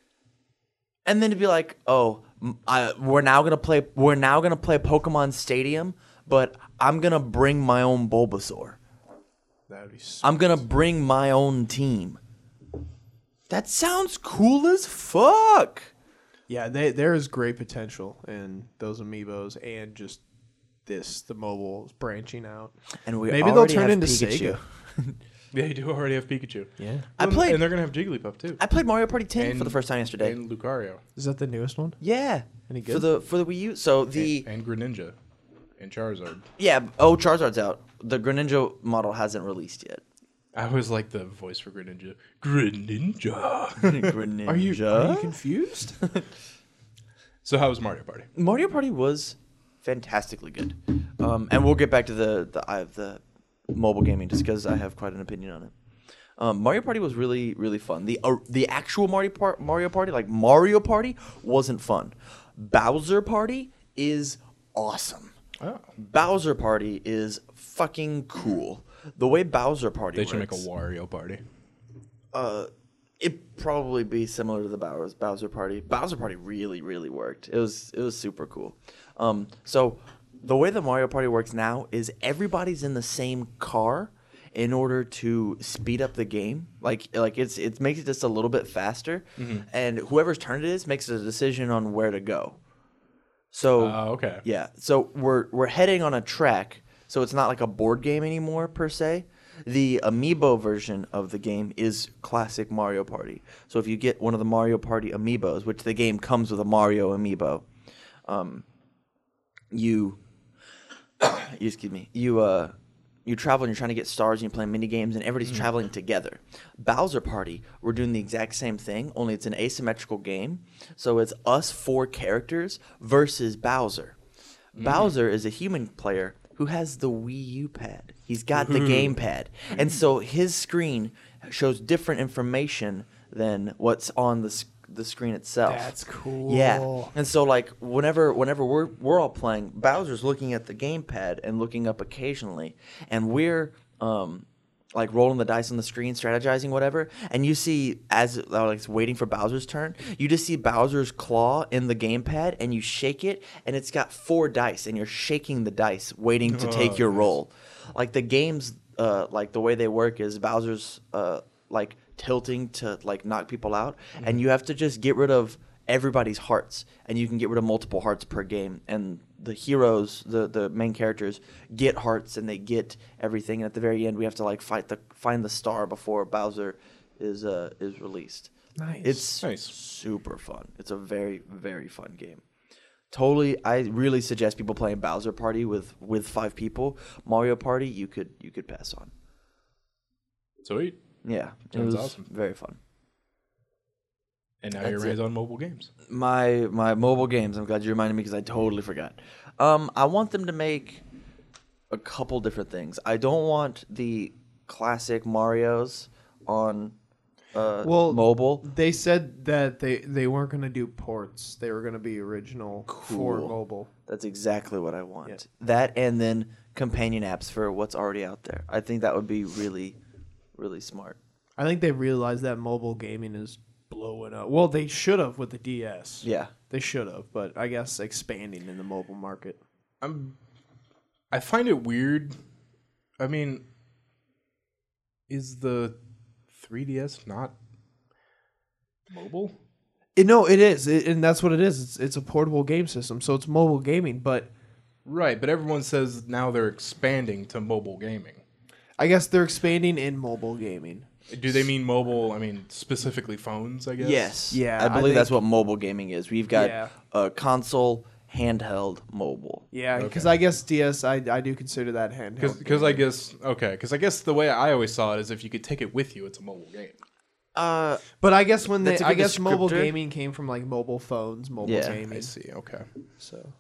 And then to be like, oh, m- I, we're now gonna play. We're now gonna play Pokemon Stadium, but I'm gonna bring my own Bulbasaur. That'd be s- I'm gonna bring my own team. That sounds cool as fuck. Yeah, they, there is great potential in those amiibos and just this, the mobile branching out. And we Maybe they'll already turn have into Pikachu. Sega. Yeah, you do already have Pikachu. Yeah. I Well, played. and they're gonna have Jigglypuff too. I played Mario Party ten for And- the first time yesterday. And Lucario. Is that the newest one? Yeah. Any For good? the for the Wii U. So the And Greninja. And Charizard. yeah. Oh, Charizard's out. The Greninja model hasn't released yet. I always like the voice for Greninja. Greninja. Greninja. Are you are you confused? So how was Mario Party? Mario Party was fantastically good, um, and we'll get back to the the I have the mobile gaming just because I have quite an opinion on it. Um, Mario Party was really really fun. The uh, the actual Mario Par- Mario Party, like Mario Party, wasn't fun. Bowser Party is awesome. Oh. Bowser Party is fucking cool. The way Bowser Party They works, should make a Wario Party. uh, it probably be similar to the Bowser Bowser Party. Bowser Party really, really worked. It was it was super cool. Um, so the way the Mario Party works now is everybody's in the same car in order to speed up the game. Like like it's it makes it just a little bit faster, and whoever's turn it is makes a decision on where to go. So Oh, okay. yeah, so we're we're heading on a track, so it's not like a board game anymore per se. The amiibo version of the game is classic Mario Party. So if you get one of the Mario Party amiibos, which the game comes with a Mario amiibo, um, you, you excuse me, you uh, you travel and you're trying to get stars and you're playing mini games and everybody's traveling together. Bowser Party, we're doing the exact same thing, only it's an asymmetrical game. So it's us four characters versus Bowser. Bowser is a human player who has the Wii U pad. He's got the game pad. And so his screen shows different information than what's on the s- the screen itself. That's cool. Yeah. And so like whenever whenever we're we're all playing, Bowser's looking at the gamepad and looking up occasionally, and we're um like rolling the dice on the screen, strategizing, whatever, and you see as uh, like it's waiting for Bowser's turn, you just see Bowser's claw in the gamepad, and you shake it, and it's got four dice, and you're shaking the dice, waiting to take your roll. Like the games, uh, like the way they work is Bowser's uh like tilting to like knock people out, and you have to just get rid of everybody's hearts, and you can get rid of multiple hearts per game, and the heroes, the the main characters, get hearts and they get everything, and at the very end we have to like fight the find the star before Bowser is uh is released. Nice. It's Nice. super fun. It's a very very fun game. Totally, I really suggest people playing Bowser Party with with five people. Mario Party, you could you could pass on. Sweet. Yeah, it Sounds was awesome. very fun. And now That's your it. raise on mobile games. My my mobile games. I'm glad you reminded me because I totally forgot. Um, I want them to make a couple different things. I don't want the classic Mario's on uh, Well, mobile. They said that they, they weren't going to do ports. They were going to be original for Cool. mobile. That's exactly what I want. Yeah. That and then companion apps for what's already out there. I think that would be really, really smart. I think they realized that mobile gaming is blowing up. Well, they should have with the D S. Yeah. They should have, but I guess expanding in the mobile market. I'm. I find it weird. I mean, is the three D S not mobile? It, no, it is, it, and that's what it is. It's it's a portable game system, so it's mobile gaming. But Right, but everyone says now they're expanding to mobile gaming. I guess they're expanding in mobile gaming. Do they mean mobile? I mean specifically phones, I guess. Yes. Yeah, I I believe that's think- what mobile gaming is. We've got Yeah. a console, handheld, mobile. Yeah, because Okay. I guess D S, I, I do consider that handheld. Because I gaming. guess okay, because I guess the way I always saw it is if you could take it with you, it's a mobile game. Uh, But I guess when they, That's a I good guess mobile descriptor. gaming came from like mobile phones, mobile Yeah. gaming. I see. Okay. So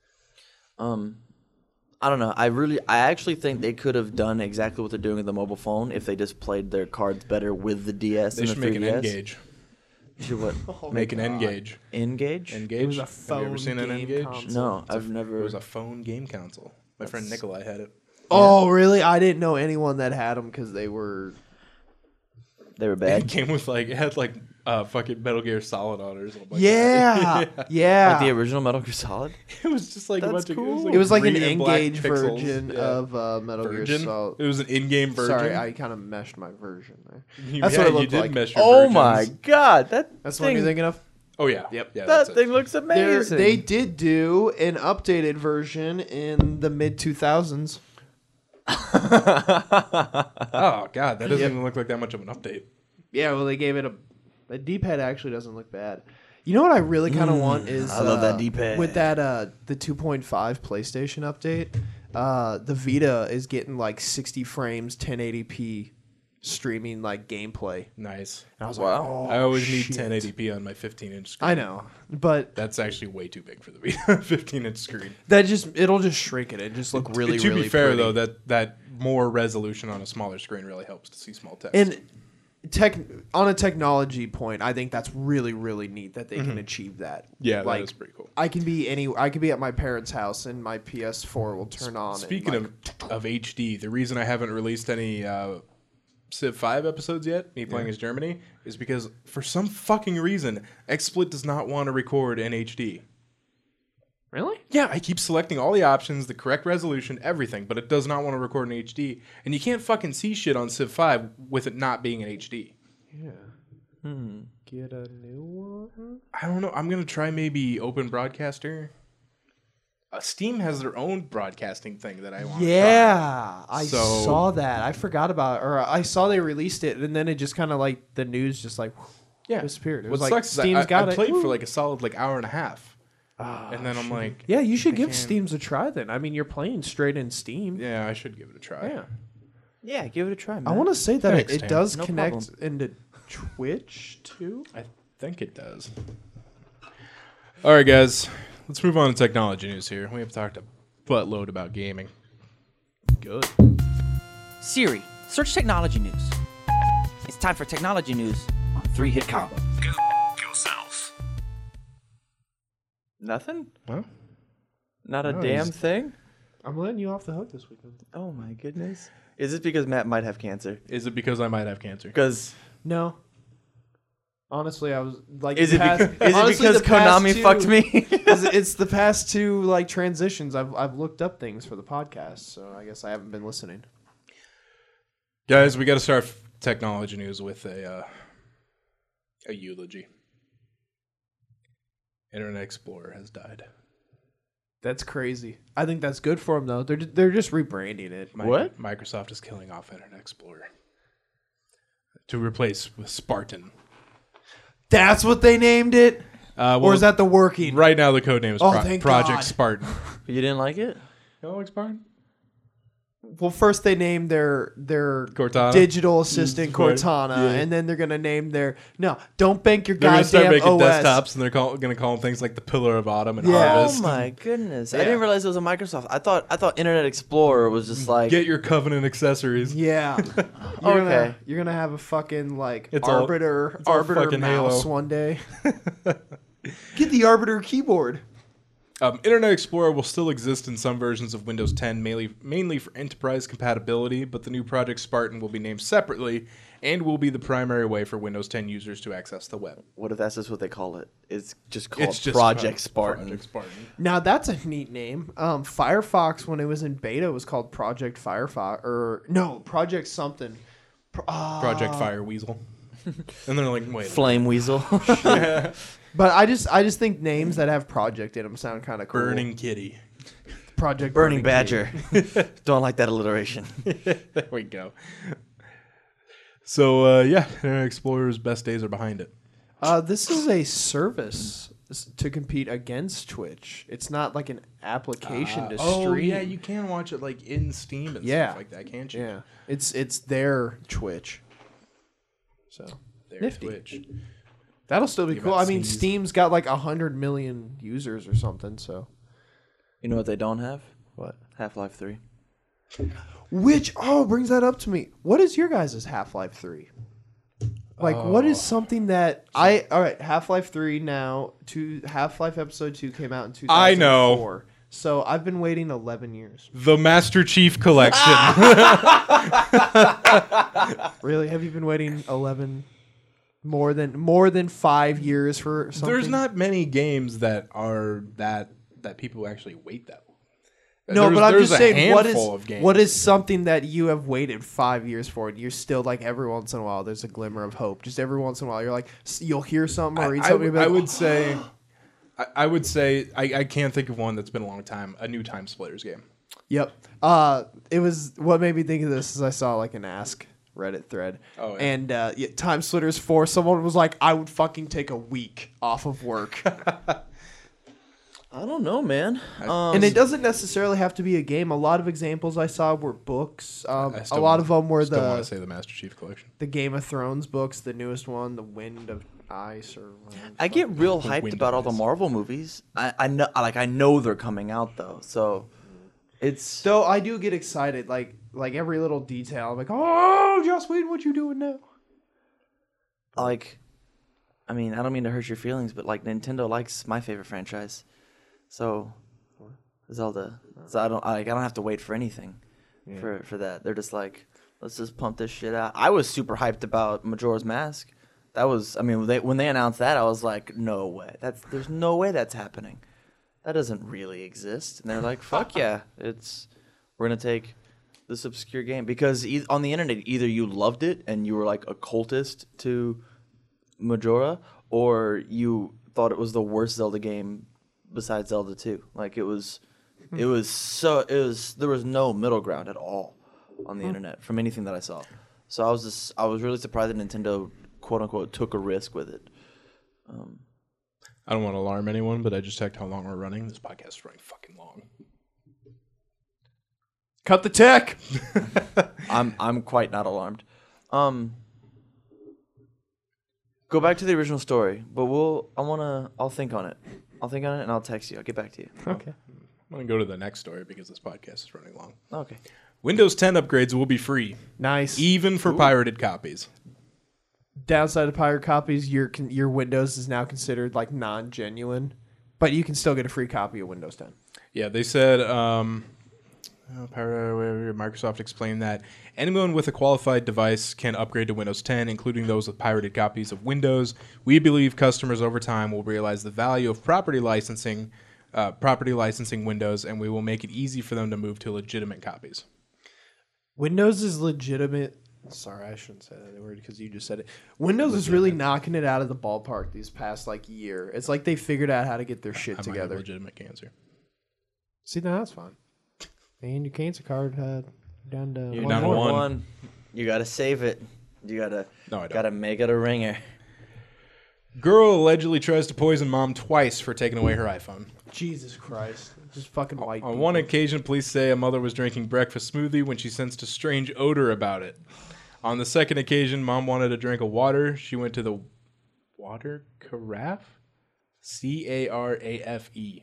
um, I don't know. I really, I actually think they could have done exactly what they're doing with the mobile phone if they just played their cards better with the D S They and should the make three an D S. N-Gage. Should what? Make an N-Gage. N-Gage? N-Gage. It was a Have you phone ever seen an game N-Gage? console. No, It's a- I've never. It was a phone game console. My friend Nikolai had it. Oh, really? I didn't know anyone that had them because they were. They were It bad. came with like it had like uh fucking Metal Gear Solid on it or something. Like Yeah, that. yeah. Like the original Metal Gear Solid. It was just like a That's bunch of. cool. It was like an green and black N-Gage pixels. version Yeah. of uh, Metal Virgin. Gear Solid. It was an in-game version. Sorry, I kind of meshed my version there. You- That's yeah, what it you looked did like. mesh your Oh my versions. god, that That's what thing, you're thinking of. Oh yeah. Yep. Yeah, that that's thing it. looks They're- amazing. They did do an updated version in the mid two thousands. Oh god, that doesn't Yep. even look like that much of an update. Yeah, well, they gave it a. The D-pad actually doesn't look bad. You know what I really kind of want is I love that uh, D-pad. with that uh the two point five PlayStation update. Uh, the Vita is getting like sixty frames, ten eighty p streaming like gameplay. Nice. And I was Wow. like, oh, I always need shit. ten eighty p on my fifteen inch screen. I know, but That's actually way too big for the Vita fifteen inch screen. that just it'll just shrink it. It just look really, to really be fair pretty. though, that that more resolution on a smaller screen really helps to see small text. And tech on a technology point, I think that's really really neat that they can achieve that. yeah, like, that is pretty cool. I can be any. I could be at my parents' house and my P S four will turn on. and, Speaking like, of of H D, the reason I haven't released any uh, Civ five episodes yet, me playing as Germany, is because for some fucking reason, XSplit does not want to record in H D. really, Yeah, I keep selecting all the options, the correct resolution, everything, but it does not want to record in H D. And you can't fucking see shit on Civ five with it not being in H D. yeah. Hmm. Get a new one. I don't know. I'm going to try maybe Open Broadcaster. Uh, Steam has their own broadcasting thing that I want to try. Yeah, I So- saw that. I forgot about it, or I saw they released it, and then it just kind of like the news just like Yeah. disappeared. It What was like sucks is I- Steam's I, got I it. played Woo. for like a solid like hour and a half. and then I'm like, yeah, you should I give can't- Steam's a try then. I mean, you're playing straight in Steam. yeah, I should give it a try. Yeah. Yeah, give it a try, man. I want to say that Thanks, it, it Tam. does No connect into Twitch too. I think it does. All right, guys. Let's move on to technology news here. We have talked a buttload about gaming. Good. Siri, search technology news. It's time for technology news on Three Hit Combo. Nothing? Well, Not a No, damn he's- thing? I'm letting you off the hook this weekend. Oh my goodness. Is it because Matt might have cancer? is it because I might have cancer? Because No. Honestly, I was like. is the it past- because, is it honestly, because the past Konami two- fucked me? it's, it's the past two like transitions. I've I've looked up things for the podcast, so I guess I haven't been listening. Guys, we got to start f- technology news with a uh, a eulogy. Internet Explorer has died. That's crazy. I think that's good for them though. They're they're just rebranding it. Mi- What? Microsoft is killing off Internet Explorer to replace with Spartan. That's what they named it, Uh, or is that the working? right now? The code name is Oh, Pro- thank Project God. Spartan. You didn't like it? You don't like Spartan? well, first they named their their Cortana? digital assistant Right. Cortana, Yeah. and then they're gonna name their no. Don't bank your They're gonna start goddamn making O S. desktops, and they're call, gonna call them things like the Pillar of Autumn and Yeah. Harvest. Oh my goodness! I Yeah. didn't realize it was a Microsoft. I thought I thought Internet Explorer was just like Get your Covenant accessories. Yeah. You're Okay. Gonna, you're gonna have a fucking like It's all- arbiter it's all arbiter fucking mouse Halo. one day. Get the arbiter keyboard. Um, Internet Explorer will still exist in some versions of Windows ten, mainly mainly for enterprise compatibility, but the new Project Spartan will be named separately and will be the primary way for Windows ten users to access the web. what if that's just what they call it? It's just called It's just Project Pro- Spartan. Project Spartan. Now that's a neat name. Um, Firefox when it was in beta was called Project Firefox or no Project something. Pro- uh, Project Fire Weasel. And they're like, wait. Flame Weasel. But I just I just think names that have project in them sound kind of cool. Burning Kitty. Project Burning Kitty. Badger. Don't like that alliteration. There we go. So, uh, yeah, Internet Explorer's best days are behind it. Uh, this is a service to compete against Twitch. It's not like an application to oh, stream. yeah, you can watch it like in Steam and Yeah. stuff like that, can't you? Yeah, it's it's their Twitch. So There's nifty. Twitch. That'll still be You cool. about I mean, sneeze? Steam's got like a hundred million users or something. So You know what they don't have? what? Half-Life three. Which oh brings that up to me. What is your guys' Half-Life three? Like, what is something that I all right? Half-Life three now. Two Half-Life Episode two came out in two thousand four. I know. So I've been waiting eleven years. The Master Chief Collection. Really? Have you been waiting eleven? More than more than five years for something? There's not many games that are that that people actually wait that long. No, There's- but I'm there's just a saying, what is handful of games. what is something that you have waited five years for, and you're still like every once in a while there's a glimmer of hope. Just every once in a while, you're like s- you'll hear something or read I, I something. would- and be I like, would say, I, I would say, I, I can't think of one that's been a long time. A new Time Splitters game. Yep. Uh, it was what made me think of this is I saw like an Ask Reddit thread. Oh, yeah. And uh, yeah, Time Splitters four, someone was like, I would fucking take a week off of work. I don't know, man. Um, And it doesn't necessarily have to be a game. A lot of examples I saw were books. Um, I a still lot want- of them were Still want the to say the Master Chief Collection. the Game of Thrones books, the newest one, The Wind of Ice, or whatever. I get real The hyped Wind about all the Eyes. Marvel movies. I, I know, like I know they're coming out though, so it's So I do get excited, like like every little detail. I'm like, oh, Joss Whedon, what you doing now? like. I mean, I don't mean to hurt your feelings, but like Nintendo likes my favorite franchise, so Zelda. So I don't like I don't have to wait for anything for for that. They're just like, let's just pump this shit out. I was super hyped about Majora's Mask. That was, I mean, they, when they announced that, I was like, no way. That's there's no way that's happening. That doesn't really exist. And they're like, fuck yeah, it's we're gonna take this obscure game because e- on the internet, either you loved it and you were like a cultist to Majora, or you thought it was the worst Zelda game besides Zelda two. Like it was, it was so it was there was no middle ground at all on the internet from anything that I saw. So I was just I was really surprised that Nintendo quote unquote took a risk with it. I don't want to alarm anyone, but I just checked how long we're running. This podcast is running fucking long. Cut the tech. I'm I'm quite not alarmed. Um, go back to the original story, but we'll I wanna I'll think on it. I'll think on it and I'll text you. I'll get back to you. Okay. I'm going to go to the next story because this podcast is running long. Okay. Windows ten upgrades will be free, Nice. even for pirated copies. Downside of pirate copies, your con- your Windows is now considered like non-genuine, but you can still get a free copy of Windows ten. Yeah, they said um, uh, Pirate- Microsoft explained that anyone with a qualified device can upgrade to Windows ten, including those with pirated copies of Windows. We believe customers over time will realize the value of property licensing, uh, property licensing Windows, and we will make it easy for them to move to legitimate copies. Windows is legitimate. Sorry, I shouldn't say that word because you just said it. Windows is really knocking it out of the ballpark these past like year. It's like they figured out how to get their shit I might have together. legitimate cancer. See, now that's fine. And your cancer card had down to You're one down to more. one. You gotta save it. You gotta No, I don't. gotta make it a ringer. Girl allegedly tries to poison mom twice for taking away her iPhone. Jesus Christ. Just fucking white On people. one occasion, police say a mother was drinking breakfast smoothie when she sensed a strange odor about it. On the second occasion, mom wanted a drink of water. She went to the water carafe? C A R A F E.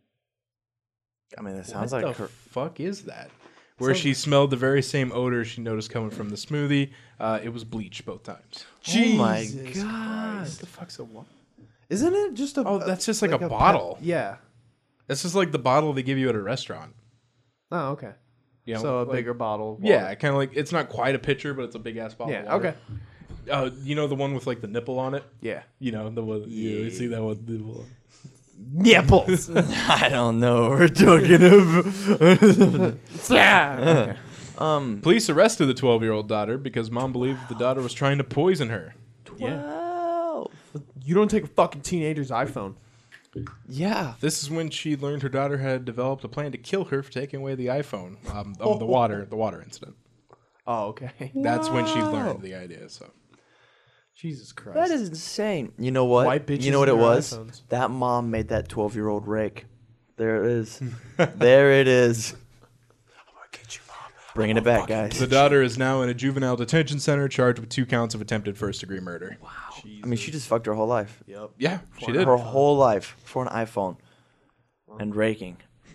I mean, that sounds What like the her. fuck is that? Where she smelled the very same odor she noticed coming from the smoothie. Uh, it was bleach both times. Oh my Jesus god! What the fuck's a what? Isn't it just a... Oh, that's just like a pet- bottle. yeah. That's just like the bottle they give you at a restaurant. Oh, okay. You know, So a like- bigger bottle. of Yeah, water. kind of like it's not quite a pitcher, but it's a big ass bottle. Yeah, of water. okay. Uh, you know the one with like the nipple on it. Yeah. You know the one. Yeah, you see that one. Nipple. Nipples. I don't know what we're talking about. yeah. Okay. um. Police arrested the twelve-year-old daughter because mom believed the daughter was trying to poison her. Wow. You don't take a fucking teenager's iPhone. Yeah. This is when she learned her daughter had developed a plan to kill her for taking away the iPhone. Um, um, the water, the water incident. Oh, okay. That's when she learned the idea. So Jesus Christ. That is insane. You know what? White bitches you know what it and their was? iPhones. That mom made that twelve-year-old rake. There it is. There it is. Bringing it back, guys. the daughter is now in a juvenile detention center, charged with two counts of attempted first-degree murder. Wow. I mean, she just fucked her whole life. Yep. Yeah, she did. Her whole life for an iPhone and raking.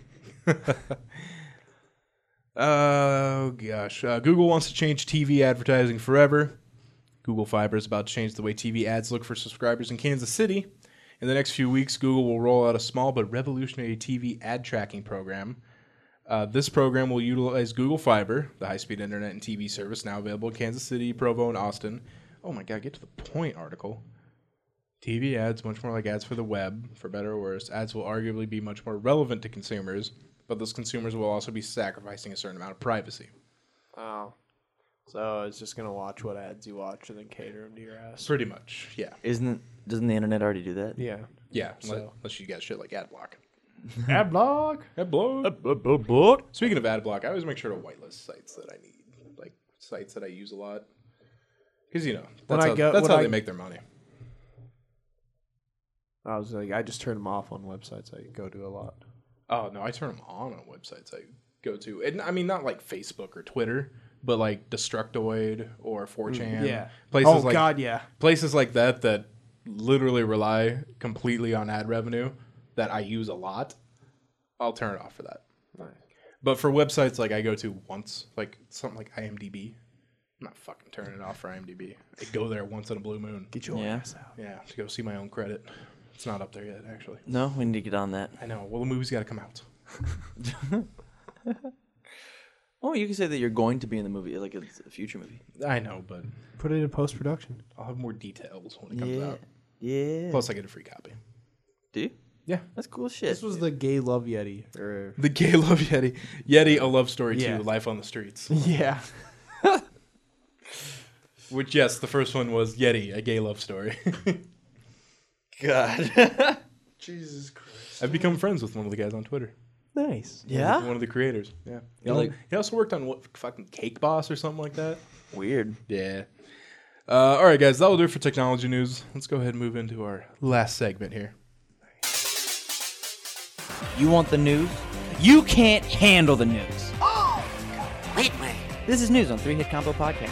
Oh, gosh. Uh, Google wants to change T V advertising forever. Google Fiber is about to change the way T V ads look for subscribers in Kansas City. In the next few weeks, Google will roll out a small but revolutionary T V ad tracking program. Uh, this program will utilize Google Fiber, the high-speed internet and T V service now available in Kansas City, Provo, and Austin. Oh my God, get to the point, article. T V ads, much more like ads for the web, for better or worse. Ads will arguably be much more relevant to consumers, but those consumers will also be sacrificing a certain amount of privacy. Oh. So it's just going to watch what ads you watch and then cater them to your ass. Pretty much, yeah. Isn't doesn't the internet already do that? Yeah. Yeah, So- so. unless you got shit like AdBlock. Ad block. AdBlock. Speaking of AdBlock, I always make sure to whitelist sites that I need, like sites that I use a lot. Because, you know, When that's I how, go- that's when how I- they make their money. I was like, I just turn them off on websites I go to a lot. Oh, no, I turn them on on websites I go to. And I mean, not like Facebook or Twitter, but like Destructoid or four chan. Yeah. Places oh, like, God, yeah. Places like that that literally rely completely on ad revenue that I use a lot, I'll turn it off for that. Nice. But for websites like I go to once, like something like IMDb, I'm not fucking turning it off for IMDb. I go there once in a blue moon. Get your Yeah. ass out. Yeah, to go see my own credit. It's not up there yet, actually. No, we need to get on that. I know. Well, the movie's got to come out. Oh, you can say that you're going to be in the movie, like it's a future movie. I know, but Put it in post production. I'll have more details when it comes Yeah. out. Yeah. Plus, I get a free copy. Do you? Yeah. That's cool shit. This was the gay love Yeti. Or The Gay Love Yeti. Yeti, a love story Yeah. too. Life on the streets. yeah. Which, yes, the first one was Yeti, a gay love story. God. Jesus Christ. I've become friends with one of the guys on Twitter. Nice. Yeah? One of the creators. Yeah. He, You like- he also worked on what, fucking Cake Boss or something like that. Weird. Yeah. Uh, all right, guys, that will do it for technology news. Let's go ahead and move into our last segment here. You want the news? You can't handle the news. Completely. This is news on Three Hit Combo Podcast.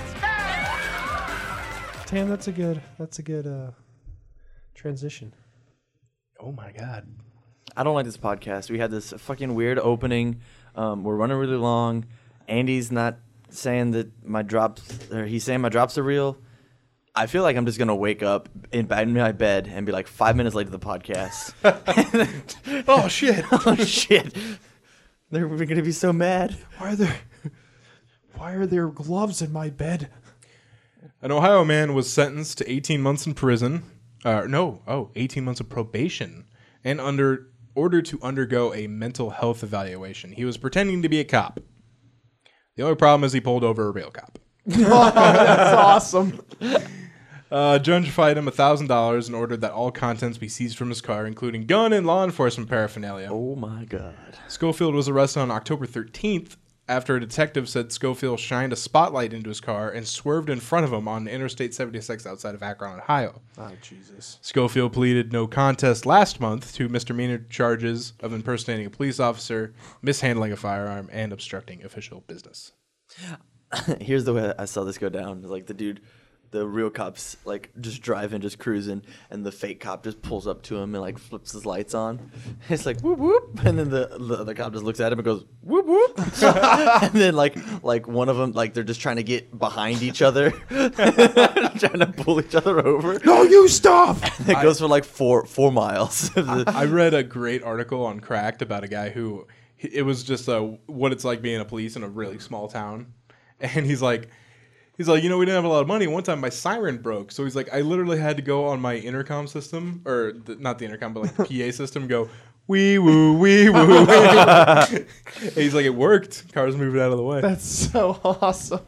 Damn, that's a good. That's a good uh, transition. Oh, my God. I don't like this podcast. We had this fucking weird opening. Um, we're running really long. Andy's not saying that my drops, or he's saying my drops are real. I feel like I'm just gonna wake up in, in my bed and be like five minutes late to the podcast. Oh, shit. Oh shit! They're gonna be so mad. Why are there? Why are there gloves in my bed? An Ohio man was sentenced to eighteen months in prison. Uh, no, oh, eighteen months of probation. And under order to undergo a mental health evaluation. He was pretending to be a cop. The only problem is he pulled over a real cop. That's awesome. Uh, judge fined him one thousand dollars and ordered that all contents be seized from his car, including gun and law enforcement paraphernalia. Oh my god! Schofield was arrested on October thirteenth after a detective said Schofield shined a spotlight into his car and swerved in front of him on Interstate seventy-six outside of Akron, Ohio. Oh, Jesus. Schofield pleaded no contest last month to misdemeanor charges of impersonating a police officer, mishandling a firearm, and obstructing official business. Here's the way I saw this go down. Like the dude, the real cop's like just driving, just cruising, and the fake cop just pulls up to him and like flips his lights on. It's like whoop whoop, and then the the other cop just looks at him and goes whoop whoop, and then like like one of them like they're just trying to get behind each other, trying to pull each other over. No, you stop! And it goes for like four four miles. I read a great article on Cracked about a guy who it was just uh, what it's like being a police in a really small town, and he's like. He's like, you know, we didn't have a lot of money. One time my siren broke. So he's like, I literally had to go on my intercom system, or the, not the intercom, but like the P A system, go, wee woo, wee woo. And he's like, it worked. Cars moving out of the way. That's so awesome.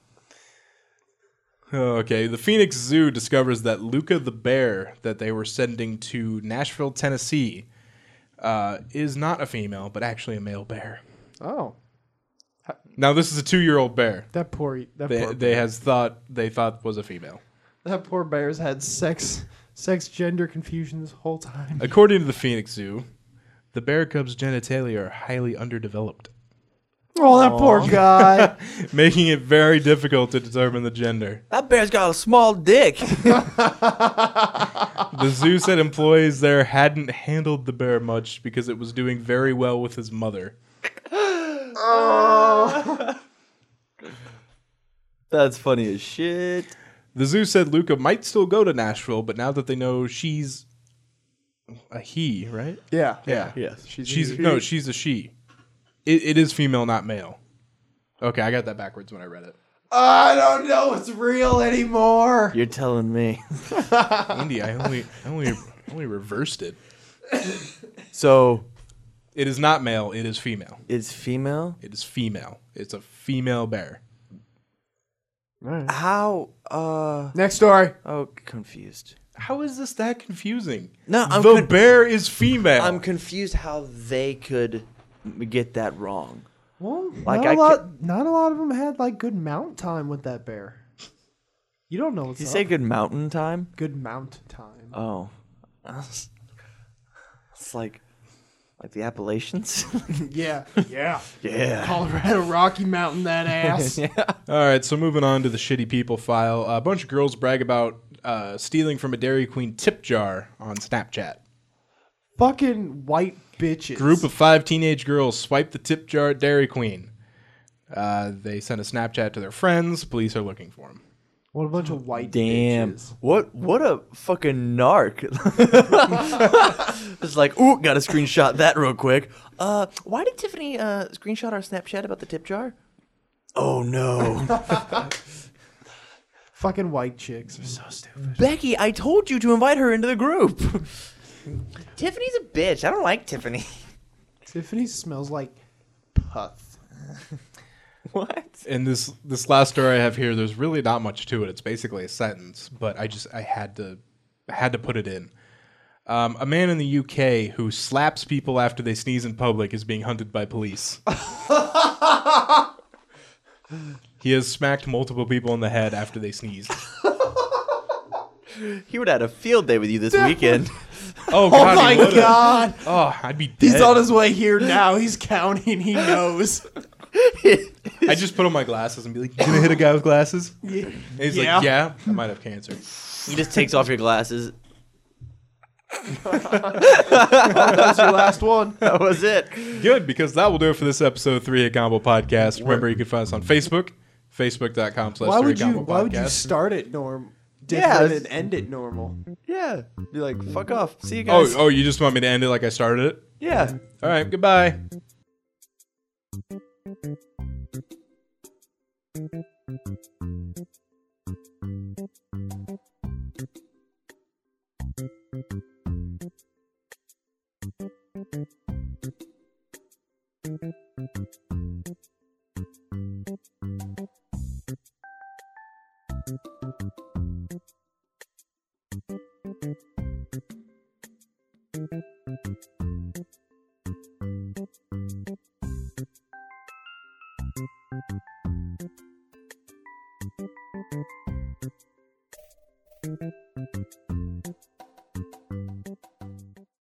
Okay, the Phoenix Zoo discovers that Luca the bear that they were sending to Nashville, Tennessee, uh, is not a female, but actually a male bear. Oh. Now, this is a two-year-old bear. That poor that They, poor they bear. has thought they thought was a female. That poor bear's had sex sex gender confusion this whole time. According to the Phoenix Zoo, the bear cub's genitalia are highly underdeveloped, Oh, that poor guy. making it very difficult to determine the gender. That bear's got a small dick. The zoo said employees there hadn't handled the bear much because it was doing very well with his mother. That's funny as shit. The zoo said Luca might still go to Nashville, but now that they know she's a he, right? Yeah. Yeah. Yes. She's, She's a- no, she's a she. It, it is female, not male. Okay, I got that backwards when I read it. I don't know it's real anymore. You're telling me. Andy, I only, I only, I only reversed it. So It is not male. It is female. it's female. It is female. It's a female bear. How? Uh. Next story. Oh, confused. How is this that confusing? No, I'm the con- bear is female. I'm confused how they could m- get that wrong. Well, Like, not, I a lot, not a lot of them had like good mount time with that bear. You don't know what's Did you up. say good mountain time? Good mount time. Oh. It's like like the Appalachians. Yeah. Yeah. Yeah. Colorado Rocky Mountain that ass. All right, so moving on to the shitty people file. A bunch of girls brag about uh, stealing from a Dairy Queen tip jar on Snapchat. Fucking white bitches. Group of five teenage girls swiped the tip jar at Dairy Queen. Uh, they sent a Snapchat to their friends. Police are looking for them. What a bunch of white Damn. bitches. What what a fucking narc. It's like, ooh, gotta screenshot that real quick. Uh why did Tiffany uh screenshot our Snapchat about the tip jar? Oh no. Fucking white chicks are so stupid. Becky, I told you to invite her into the group. Tiffany's a bitch. I don't like Tiffany. Tiffany smells like puth. What? And this this last story I have here, there's really not much to it. It's basically a sentence, but I just I had to I had to put it in. Um, a man in the U K who slaps people after they sneeze in public is being hunted by police. He has smacked multiple people in the head after they sneezed. He would have had a field day with you this weekend. Oh, Oh God, my he would've. god. Oh, I'd be dead. He's on his way here now. He's counting. He knows. I just put on my glasses and be like, "You gonna hit a guy with glasses?" Yeah. And he's Yeah. like, "Yeah, I might have cancer." He just takes off your glasses. That's your last one. That was it. Good, because that will do it for this episode three of Combo Podcast. Remember, you can find us on Facebook, facebook.com slash Why would you? Combo Why would you Podcast. start it norm Yeah, different it's- and end it normal? Yeah. Be like, fuck off. See you Oh, guys. oh, you just want me to end it like I started it? Yeah. All right, goodbye. Thank you.